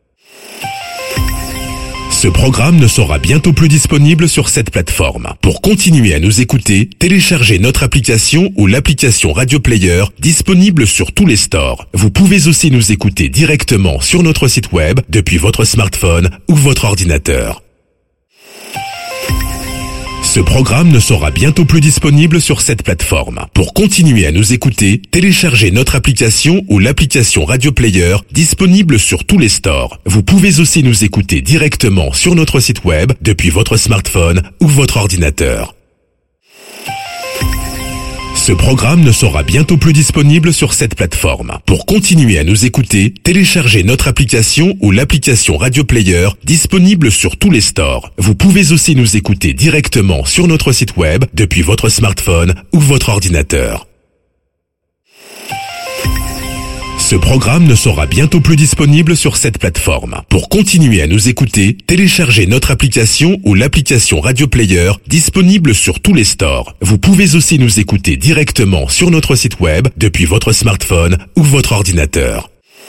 Ce programme ne sera bientôt plus disponible sur cette plateforme. Pour continuer à nous écouter, téléchargez notre application ou l'application Radio Player disponible sur tous les stores. Vous pouvez aussi nous écouter directement sur notre site web depuis votre smartphone ou votre ordinateur. Ce programme ne sera bientôt plus disponible sur cette plateforme. Pour continuer à nous écouter, téléchargez notre application ou l'application Radio Player disponible sur tous les stores. Vous pouvez aussi nous écouter directement sur notre site web depuis votre smartphone ou votre ordinateur. Ce programme ne sera bientôt plus disponible sur cette plateforme. Pour continuer à nous écouter, téléchargez notre application ou l'application Radio Player disponible sur tous les stores. Vous pouvez aussi nous écouter directement sur notre site web depuis votre smartphone ou votre ordinateur. Ce programme ne sera bientôt plus disponible sur cette plateforme. Pour continuer à nous écouter, téléchargez notre application ou l'application Radio Player disponible sur tous les stores. Vous pouvez aussi nous écouter directement sur notre site web depuis votre smartphone ou votre ordinateur.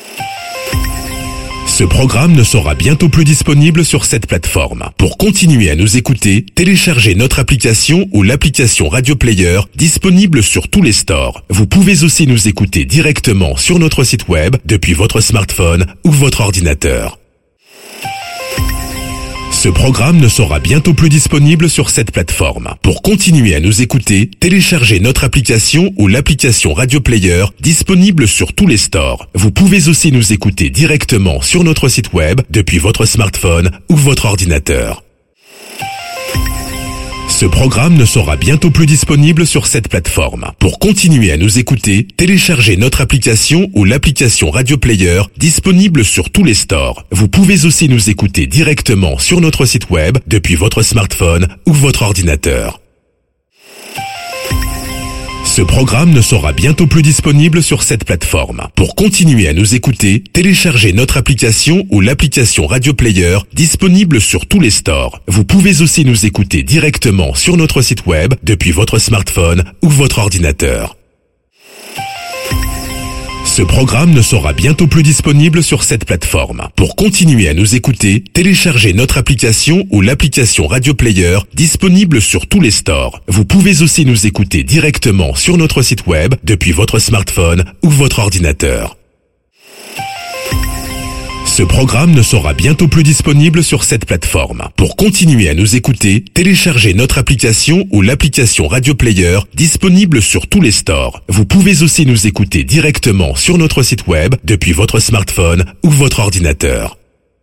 Ce programme ne sera bientôt plus disponible sur cette plateforme. Pour continuer à nous écouter, téléchargez notre application ou l'application Radio Player disponible sur tous les stores. Vous pouvez aussi nous écouter directement sur notre site web depuis votre smartphone ou votre ordinateur. Ce programme ne sera bientôt plus disponible sur cette plateforme. Pour continuer à nous écouter, téléchargez notre application ou l'application Radio Player disponible sur tous les stores. Vous pouvez aussi nous écouter directement sur notre site web depuis votre smartphone ou votre ordinateur. Ce programme ne sera bientôt plus disponible sur cette plateforme. Pour continuer à nous écouter, téléchargez notre application ou l'application Radio Player disponible sur tous les stores. Vous pouvez aussi nous écouter directement sur notre site web depuis votre smartphone ou votre ordinateur. Ce programme ne sera bientôt plus disponible sur cette plateforme. Pour continuer à nous écouter, téléchargez notre application ou l'application Radio Player disponible sur tous les stores. Vous pouvez aussi nous écouter directement sur notre site web depuis votre smartphone ou votre ordinateur. Ce programme ne sera bientôt plus disponible sur cette plateforme. Pour continuer à nous écouter, téléchargez notre application ou l'application Radio Player disponible sur tous les stores. Vous pouvez aussi nous écouter directement sur notre site web depuis votre smartphone ou votre ordinateur. Ce programme ne sera bientôt plus disponible sur cette plateforme. Pour continuer à nous écouter, téléchargez notre application ou l'application Radio Player disponible sur tous les stores. Vous pouvez aussi nous écouter directement sur notre site web depuis votre smartphone ou votre ordinateur.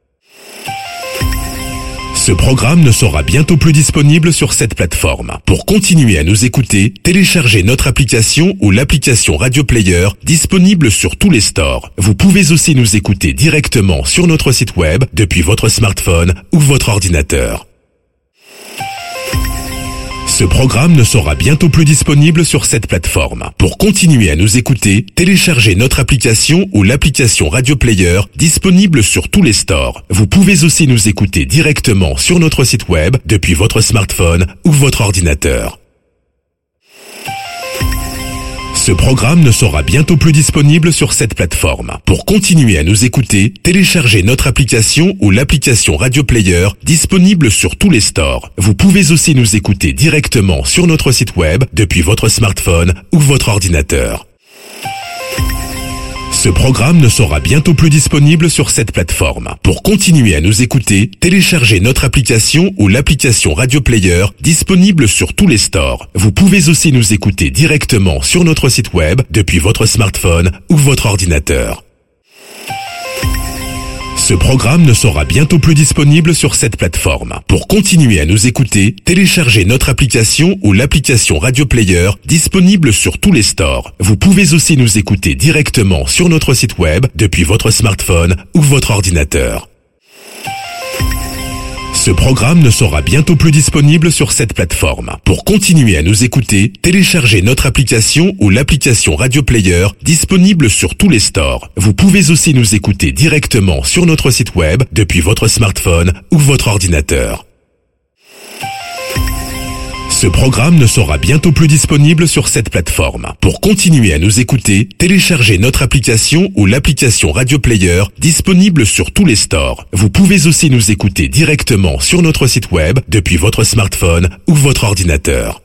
Ce programme ne sera bientôt plus disponible sur cette plateforme. Pour continuer à nous écouter, téléchargez notre application ou l'application Radio Player disponible sur tous les stores. Vous pouvez aussi nous écouter directement sur notre site web depuis votre smartphone ou votre ordinateur. Ce programme ne sera bientôt plus disponible sur cette plateforme. Pour continuer à nous écouter, téléchargez notre application ou l'application Radio Player disponible sur tous les stores. Vous pouvez aussi nous écouter directement sur notre site web depuis votre smartphone ou votre ordinateur. Ce programme ne sera bientôt plus disponible sur cette plateforme. Pour continuer à nous écouter, téléchargez notre application ou l'application Radio Player disponible sur tous les stores. Vous pouvez aussi nous écouter directement sur notre site web depuis votre smartphone ou votre ordinateur. Ce programme ne sera bientôt plus disponible sur cette plateforme. Pour continuer à nous écouter, téléchargez notre application ou l'application Radio Player disponible sur tous les stores. Vous pouvez aussi nous écouter directement sur notre site web depuis votre smartphone ou votre ordinateur. Ce programme ne sera bientôt plus disponible sur cette plateforme. Pour continuer à nous écouter, téléchargez notre application ou l'application Radio Player disponible sur tous les stores. Vous pouvez aussi nous écouter directement sur notre site web depuis votre smartphone ou votre ordinateur. Ce programme ne sera bientôt plus disponible sur cette plateforme. Pour continuer à nous écouter, téléchargez notre application ou l'application Radio Player disponible sur tous les stores. Vous pouvez aussi nous écouter directement sur notre site web depuis votre smartphone ou votre ordinateur. Ce programme ne sera bientôt plus disponible sur cette plateforme. Pour continuer à nous écouter, téléchargez notre application ou l'application Radio Player disponible sur tous les stores. Vous pouvez aussi nous écouter directement sur notre site web depuis votre smartphone ou votre ordinateur.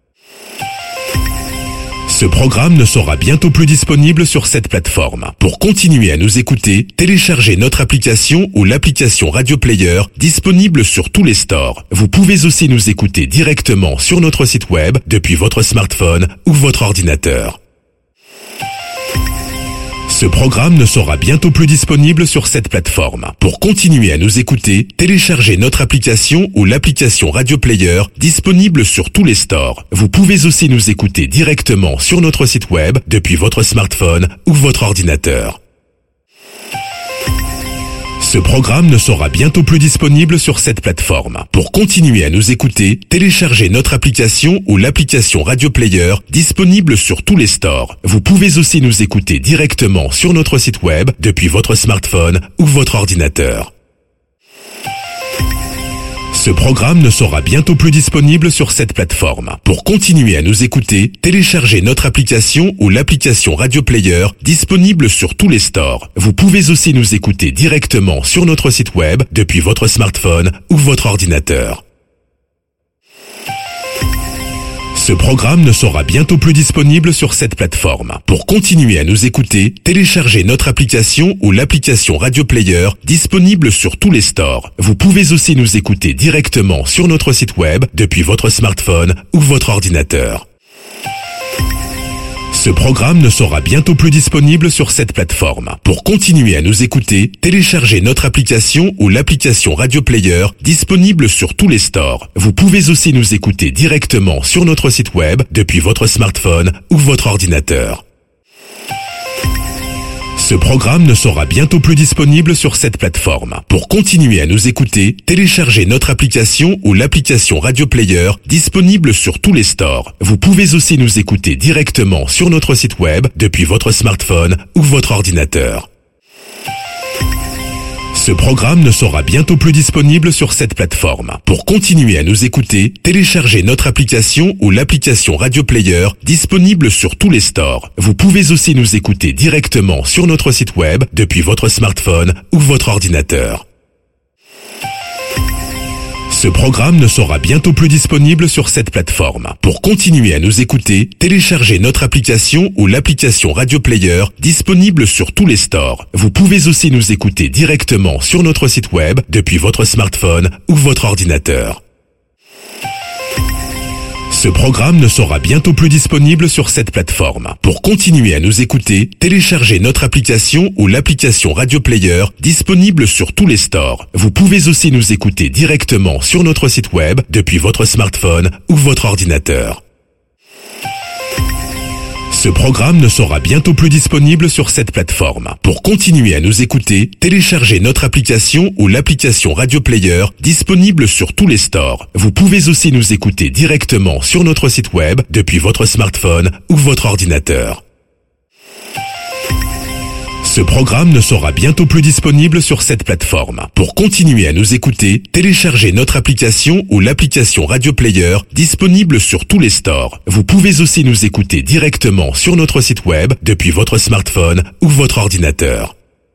Ce programme ne sera bientôt plus disponible sur cette plateforme. Pour continuer à nous écouter, téléchargez notre application ou l'application Radio Player disponible sur tous les stores. Vous pouvez aussi nous écouter directement sur notre site web depuis votre smartphone ou votre ordinateur. Ce programme ne sera bientôt plus disponible sur cette plateforme. Pour continuer à nous écouter, téléchargez notre application ou l'application Radio Player disponible sur tous les stores. Vous pouvez aussi nous écouter directement sur notre site web depuis votre smartphone ou votre ordinateur. Ce programme ne sera bientôt plus disponible sur cette plateforme. Pour continuer à nous écouter, téléchargez notre application ou l'application Radio Player disponible sur tous les stores. Vous pouvez aussi nous écouter directement sur notre site web depuis votre smartphone ou votre ordinateur. Ce programme ne sera bientôt plus disponible sur cette plateforme. Pour continuer à nous écouter, téléchargez notre application ou l'application Radio Player disponible sur tous les stores. Vous pouvez aussi nous écouter directement sur notre site web depuis votre smartphone ou votre ordinateur. Ce programme ne sera bientôt plus disponible sur cette plateforme. Pour continuer à nous écouter, téléchargez notre application ou l'application Radio Player disponible sur tous les stores. Vous pouvez aussi nous écouter directement sur notre site web depuis votre smartphone ou votre ordinateur. Ce programme ne sera bientôt plus disponible sur cette plateforme. Pour continuer à nous écouter, téléchargez notre application ou l'application Radio Player disponible sur tous les stores. Vous pouvez aussi nous écouter directement sur notre site web depuis votre smartphone ou votre ordinateur. Ce programme ne sera bientôt plus disponible sur cette plateforme. Pour continuer à nous écouter, téléchargez notre application ou l'application Radio Player disponible sur tous les stores. Vous pouvez aussi nous écouter directement sur notre site web depuis votre smartphone ou votre ordinateur. Ce programme ne sera bientôt plus disponible sur cette plateforme. Pour continuer à nous écouter, téléchargez notre application ou l'application Radio Player disponible sur tous les stores. Vous pouvez aussi nous écouter directement sur notre site web depuis votre smartphone ou votre ordinateur. Ce programme ne sera bientôt plus disponible sur cette plateforme. Pour continuer à nous écouter, téléchargez notre application ou l'application Radio Player disponible sur tous les stores. Vous pouvez aussi nous écouter directement sur notre site web depuis votre smartphone ou votre ordinateur. Ce programme ne sera bientôt plus disponible sur cette plateforme. Pour continuer à nous écouter, téléchargez notre application ou l'application Radio Player disponible sur tous les stores. Vous pouvez aussi nous écouter directement sur notre site web depuis votre smartphone ou votre ordinateur. Ce programme ne sera bientôt plus disponible sur cette plateforme. Pour continuer à nous écouter, téléchargez notre application ou l'application Radio Player disponible sur tous les stores. Vous pouvez aussi nous écouter directement sur notre site web depuis votre smartphone ou votre ordinateur. Ce programme ne sera bientôt plus disponible sur cette plateforme. Pour continuer à nous écouter, téléchargez notre application ou l'application Radio Player disponible sur tous les stores. Vous pouvez aussi nous écouter directement sur notre site web depuis votre smartphone ou votre ordinateur.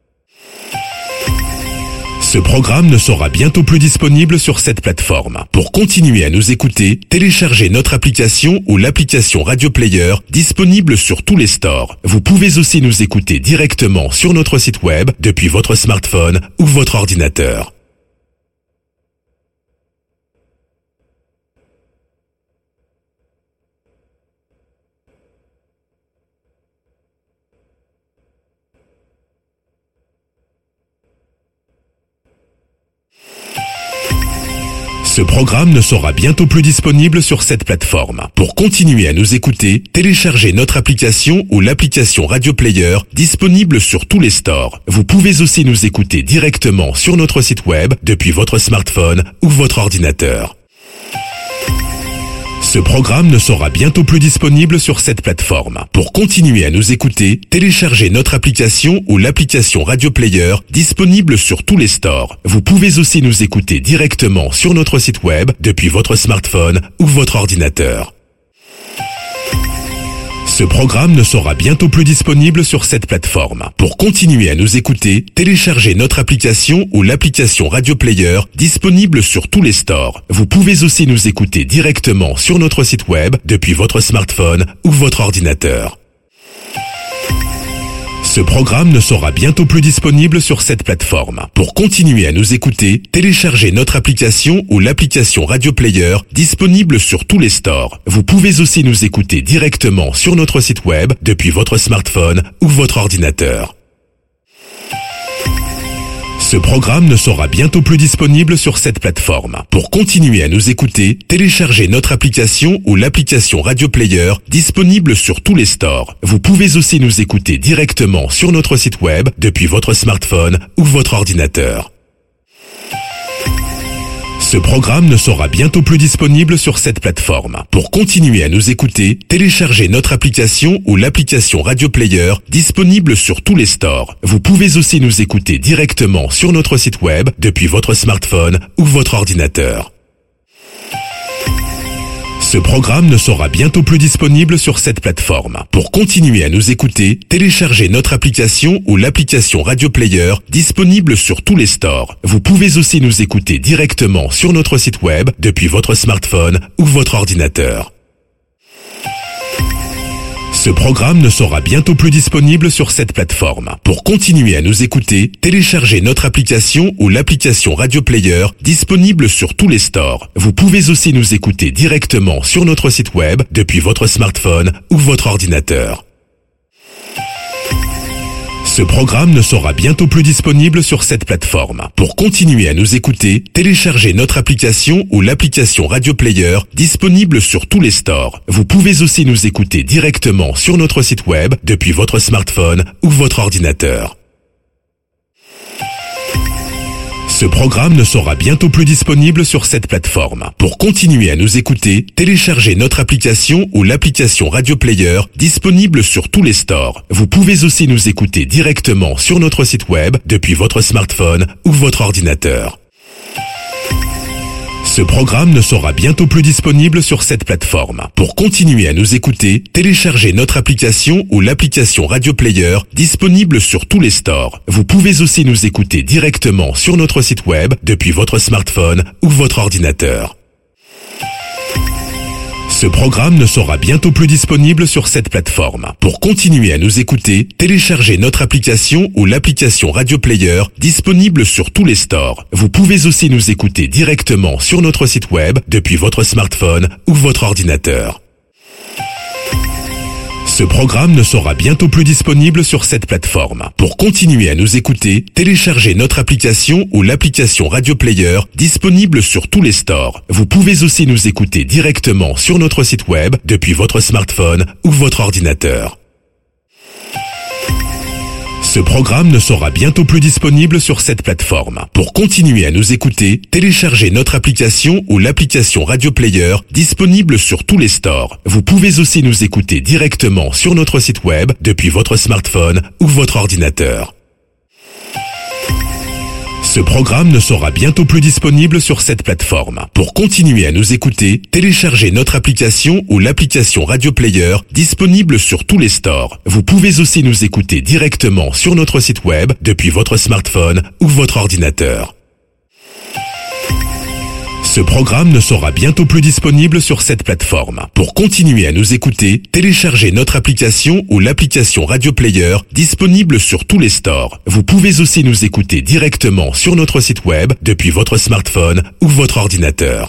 Ce programme ne sera bientôt plus disponible sur cette plateforme. Pour continuer à nous écouter, téléchargez notre application ou l'application Radio Player disponible sur tous les stores. Vous pouvez aussi nous écouter directement sur notre site web depuis votre smartphone ou votre ordinateur. Ce programme ne sera bientôt plus disponible sur cette plateforme. Pour continuer à nous écouter, téléchargez notre application ou l'application Radio Player disponible sur tous les stores. Vous pouvez aussi nous écouter directement sur notre site web depuis votre smartphone ou votre ordinateur. Ce programme ne sera bientôt plus disponible sur cette plateforme. Pour continuer à nous écouter, téléchargez notre application ou l'application Radio Player disponible sur tous les stores. Vous pouvez aussi nous écouter directement sur notre site web depuis votre smartphone ou votre ordinateur. Ce programme ne sera bientôt plus disponible sur cette plateforme. Pour continuer à nous écouter, téléchargez notre application ou l'application Radio Player disponible sur tous les stores. Vous pouvez aussi nous écouter directement sur notre site web depuis votre smartphone ou votre ordinateur. Ce programme ne sera bientôt plus disponible sur cette plateforme. Pour continuer à nous écouter, téléchargez notre application ou l'application Radio Player disponible sur tous les stores. Vous pouvez aussi nous écouter directement sur notre site web depuis votre smartphone ou votre ordinateur. Ce programme ne sera bientôt plus disponible sur cette plateforme. Pour continuer à nous écouter, téléchargez notre application ou l'application Radio Player disponible sur tous les stores. Vous pouvez aussi nous écouter directement sur notre site web depuis votre smartphone ou votre ordinateur. Ce programme ne sera bientôt plus disponible sur cette plateforme. Pour continuer à nous écouter, téléchargez notre application ou l'application Radio Player disponible sur tous les stores. Vous pouvez aussi nous écouter directement sur notre site web depuis votre smartphone ou votre ordinateur. Ce programme ne sera bientôt plus disponible sur cette plateforme. Pour continuer à nous écouter, téléchargez notre application ou l'application Radio Player disponible sur tous les stores. Vous pouvez aussi nous écouter directement sur notre site web depuis votre smartphone ou votre ordinateur. Ce programme ne sera bientôt plus disponible sur cette plateforme. Pour continuer à nous écouter, téléchargez notre application ou l'application Radio Player disponible sur tous les stores. Vous pouvez aussi nous écouter directement sur notre site web depuis votre smartphone ou votre ordinateur. Ce programme ne sera bientôt plus disponible sur cette plateforme. Pour continuer à nous écouter, téléchargez notre application ou l'application Radio Player disponible sur tous les stores. Vous pouvez aussi nous écouter directement sur notre site web depuis votre smartphone ou votre ordinateur. Ce programme ne sera bientôt plus disponible sur cette plateforme. Pour continuer à nous écouter, téléchargez notre application ou l'application Radio Player disponible sur tous les stores. Vous pouvez aussi nous écouter directement sur notre site web depuis votre smartphone ou votre ordinateur. Ce programme ne sera bientôt plus disponible sur cette plateforme. Pour continuer à nous écouter, téléchargez notre application ou l'application Radio Player disponible sur tous les stores. Vous pouvez aussi nous écouter directement sur notre site web depuis votre smartphone ou votre ordinateur. Ce programme ne sera bientôt plus disponible sur cette plateforme. Pour continuer à nous écouter, téléchargez notre application ou l'application Radio Player disponible sur tous les stores. Vous pouvez aussi nous écouter directement sur notre site web depuis votre smartphone ou votre ordinateur. Ce programme ne sera bientôt plus disponible sur cette plateforme. Pour continuer à nous écouter, téléchargez notre application ou l'application Radio Player disponible sur tous les stores. Vous pouvez aussi nous écouter directement sur notre site web depuis votre smartphone ou votre ordinateur. Ce programme ne sera bientôt plus disponible sur cette plateforme. Pour continuer à nous écouter, téléchargez notre application ou l'application Radio Player disponible sur tous les stores. Vous pouvez aussi nous écouter directement sur notre site web depuis votre smartphone ou votre ordinateur. Ce programme ne sera bientôt plus disponible sur cette plateforme. Pour continuer à nous écouter, téléchargez notre application ou l'application Radio Player disponible sur tous les stores. Vous pouvez aussi nous écouter directement sur notre site web depuis votre smartphone ou votre ordinateur. Ce programme ne sera bientôt plus disponible sur cette plateforme. Pour continuer à nous écouter, téléchargez notre application ou l'application Radio Player disponible sur tous les stores. Vous pouvez aussi nous écouter directement sur notre site web depuis votre smartphone ou votre ordinateur.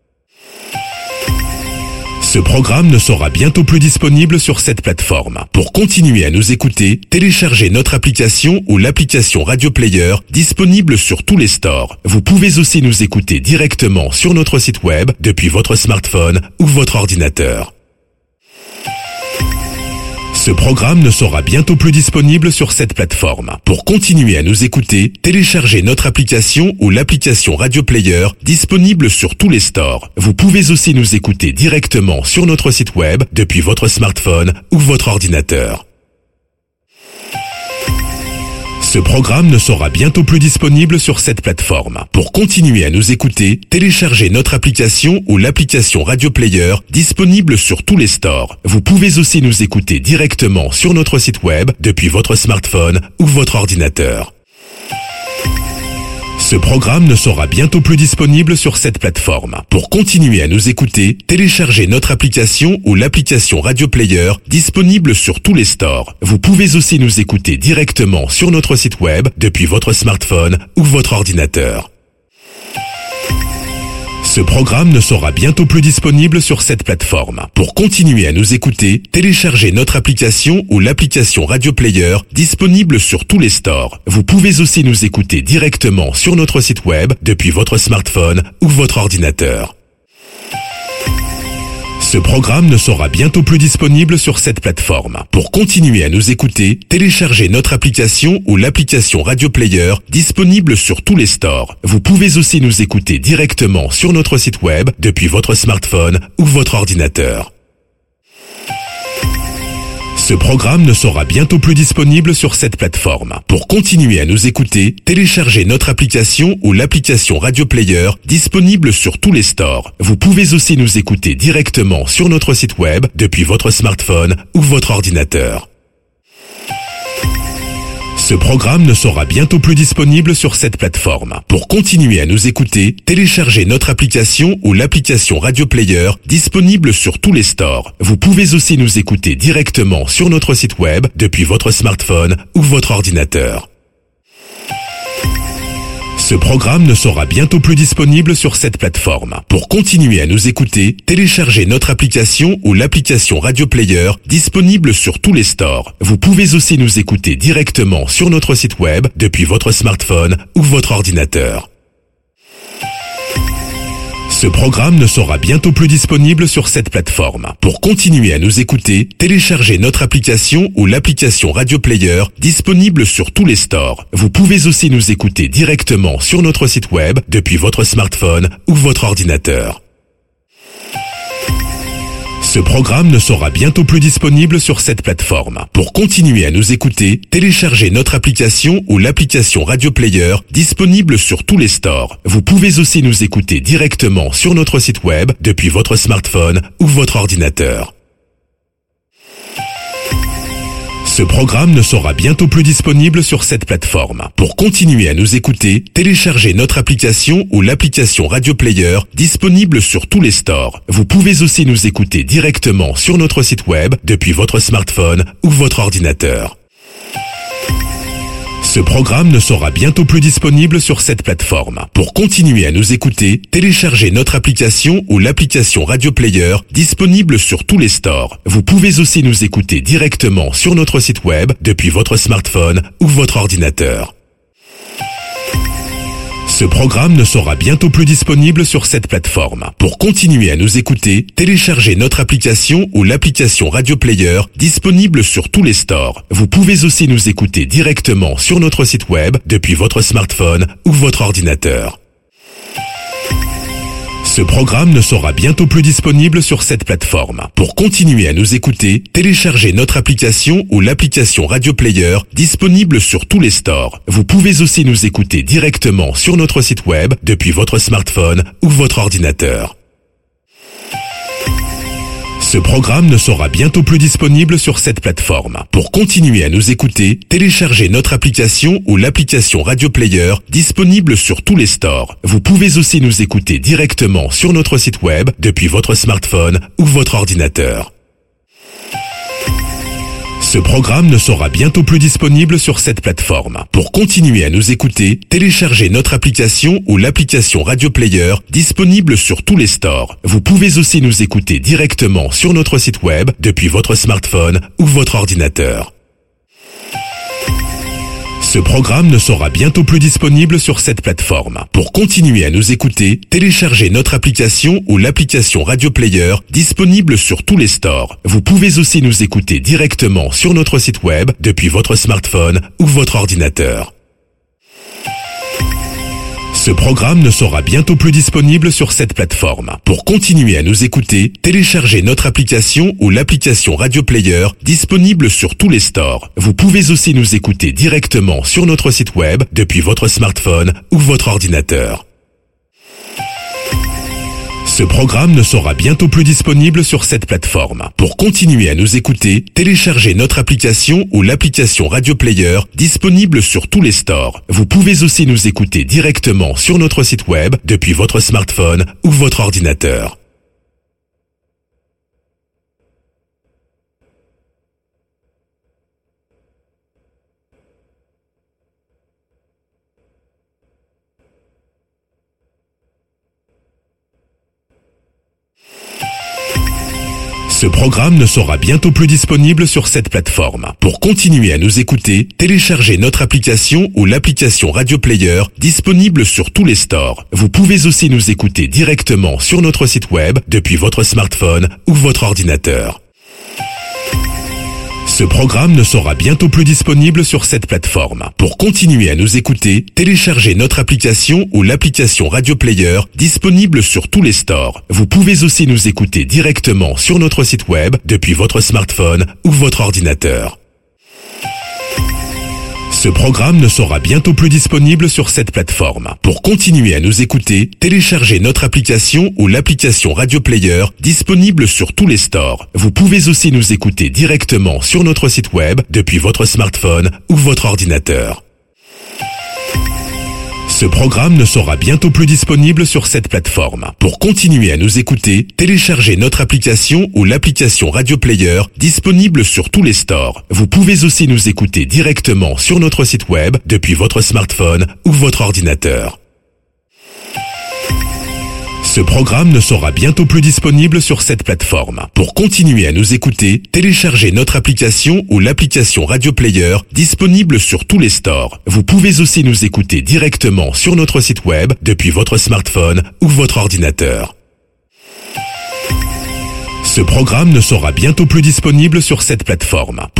Ce programme ne sera bientôt plus disponible sur cette plateforme. Pour continuer à nous écouter, téléchargez notre application ou l'application Radio Player disponible sur tous les stores. Vous pouvez aussi nous écouter directement sur notre site web depuis votre smartphone ou votre ordinateur. Ce programme ne sera bientôt plus disponible sur cette plateforme. Pour continuer à nous écouter, téléchargez notre application ou l'application Radio Player disponible sur tous les stores. Vous pouvez aussi nous écouter directement sur notre site web depuis votre smartphone ou votre ordinateur. Ce programme ne sera bientôt plus disponible sur cette plateforme. Pour continuer à nous écouter, téléchargez notre application ou l'application Radio Player disponible sur tous les stores. Vous pouvez aussi nous écouter directement sur notre site web depuis votre smartphone ou votre ordinateur. Ce programme ne sera bientôt plus disponible sur cette plateforme. Pour continuer à nous écouter, téléchargez notre application ou l'application Radio Player disponible sur tous les stores. Vous pouvez aussi nous écouter directement sur notre site web depuis votre smartphone ou votre ordinateur. Ce programme ne sera bientôt plus disponible sur cette plateforme. Pour continuer à nous écouter, téléchargez notre application ou l'application Radio Player disponible sur tous les stores. Vous pouvez aussi nous écouter directement sur notre site web depuis votre smartphone ou votre ordinateur. Ce programme ne sera bientôt plus disponible sur cette plateforme. Pour continuer à nous écouter, téléchargez notre application ou l'application Radio Player disponible sur tous les stores. Vous pouvez aussi nous écouter directement sur notre site web depuis votre smartphone ou votre ordinateur. Ce programme ne sera bientôt plus disponible sur cette plateforme. Pour continuer à nous écouter, téléchargez notre application ou l'application Radio Player disponible sur tous les stores. Vous pouvez aussi nous écouter directement sur notre site web depuis votre smartphone ou votre ordinateur. Ce programme ne sera bientôt plus disponible sur cette plateforme. Pour continuer à nous écouter, téléchargez notre application ou l'application Radio Player disponible sur tous les stores. Vous pouvez aussi nous écouter directement sur notre site web depuis votre smartphone ou votre ordinateur. Ce programme ne sera bientôt plus disponible sur cette plateforme. Pour continuer à nous écouter, téléchargez notre application ou l'application Radio Player disponible sur tous les stores. Vous pouvez aussi nous écouter directement sur notre site web depuis votre smartphone ou votre ordinateur. Ce programme ne sera bientôt plus disponible sur cette plateforme. Pour continuer à nous écouter, téléchargez notre application ou l'application Radio Player disponible sur tous les stores. Vous pouvez aussi nous écouter directement sur notre site web depuis votre smartphone ou votre ordinateur. Ce programme ne sera bientôt plus disponible sur cette plateforme. Pour continuer à nous écouter, téléchargez notre application ou l'application Radio Player disponible sur tous les stores. Vous pouvez aussi nous écouter directement sur notre site web depuis votre smartphone ou votre ordinateur. Ce programme ne sera bientôt plus disponible sur cette plateforme. Pour continuer à nous écouter, téléchargez notre application ou l'application Radio Player disponible sur tous les stores. Vous pouvez aussi nous écouter directement sur notre site web depuis votre smartphone ou votre ordinateur. Ce programme ne sera bientôt plus disponible sur cette plateforme. Pour continuer à nous écouter, téléchargez notre application ou l'application Radio Player disponible sur tous les stores. Vous pouvez aussi nous écouter directement sur notre site web depuis votre smartphone ou votre ordinateur. Ce programme ne sera bientôt plus disponible sur cette plateforme. Pour continuer à nous écouter, téléchargez notre application ou l'application Radio Player disponible sur tous les stores. Vous pouvez aussi nous écouter directement sur notre site web depuis votre smartphone ou votre ordinateur. Ce programme ne sera bientôt plus disponible sur cette plateforme. Pour continuer à nous écouter, téléchargez notre application ou l'application Radio Player disponible sur tous les stores. Vous pouvez aussi nous écouter directement sur notre site web depuis votre smartphone ou votre ordinateur. Ce programme ne sera bientôt plus disponible sur cette plateforme. Pour continuer à nous écouter, téléchargez notre application ou l'application Radio Player disponible sur tous les stores. Vous pouvez aussi nous écouter directement sur notre site web depuis votre smartphone ou votre ordinateur. Ce programme ne sera bientôt plus disponible sur cette plateforme. Pour continuer à nous écouter, téléchargez notre application ou l'application Radio Player disponible sur tous les stores. Vous pouvez aussi nous écouter directement sur notre site web depuis votre smartphone ou votre ordinateur. Ce programme ne sera bientôt plus disponible sur cette plateforme. Pour continuer à nous écouter, téléchargez notre application ou l'application Radio Player disponible sur tous les stores. Vous pouvez aussi nous écouter directement sur notre site web depuis votre smartphone ou votre ordinateur. Ce programme ne sera bientôt plus disponible sur cette plateforme. Pour continuer à nous écouter, téléchargez notre application ou l'application Radio Player disponible sur tous les stores. Vous pouvez aussi nous écouter directement sur notre site web depuis votre smartphone ou votre ordinateur. Ce programme ne sera bientôt plus disponible sur cette plateforme. Pour continuer à nous écouter, téléchargez notre application ou l'application Radio Player disponible sur tous les stores. Vous pouvez aussi nous écouter directement sur notre site web depuis votre smartphone ou votre ordinateur. Ce programme ne sera bientôt plus disponible sur cette plateforme. Pour continuer à nous écouter, téléchargez notre application ou l'application Radio Player disponible sur tous les stores. Vous pouvez aussi nous écouter directement sur notre site web depuis votre smartphone ou votre ordinateur. Ce programme ne sera bientôt plus disponible sur cette plateforme. Pour continuer à nous écouter, téléchargez notre application ou l'application Radio Player disponible sur tous les stores. Vous pouvez aussi nous écouter directement sur notre site web depuis votre smartphone ou votre ordinateur. Ce programme ne sera bientôt plus disponible sur cette plateforme. Pour continuer à nous écouter, téléchargez notre application ou l'application Radio Player disponible sur tous les stores. Vous pouvez aussi nous écouter directement sur notre site web depuis votre smartphone ou votre ordinateur. Ce programme ne sera bientôt plus disponible sur cette plateforme. Pour continuer à nous écouter, téléchargez notre application ou l'application Radio Player disponible sur tous les stores. Vous pouvez aussi nous écouter directement sur notre site web depuis votre smartphone ou votre ordinateur. Ce programme ne sera bientôt plus disponible sur cette plateforme. Pour continuer à nous écouter, téléchargez notre application ou l'application Radio Player disponible sur tous les stores. Vous pouvez aussi nous écouter directement sur notre site web depuis votre smartphone ou votre ordinateur. Ce programme ne sera bientôt plus disponible sur cette plateforme.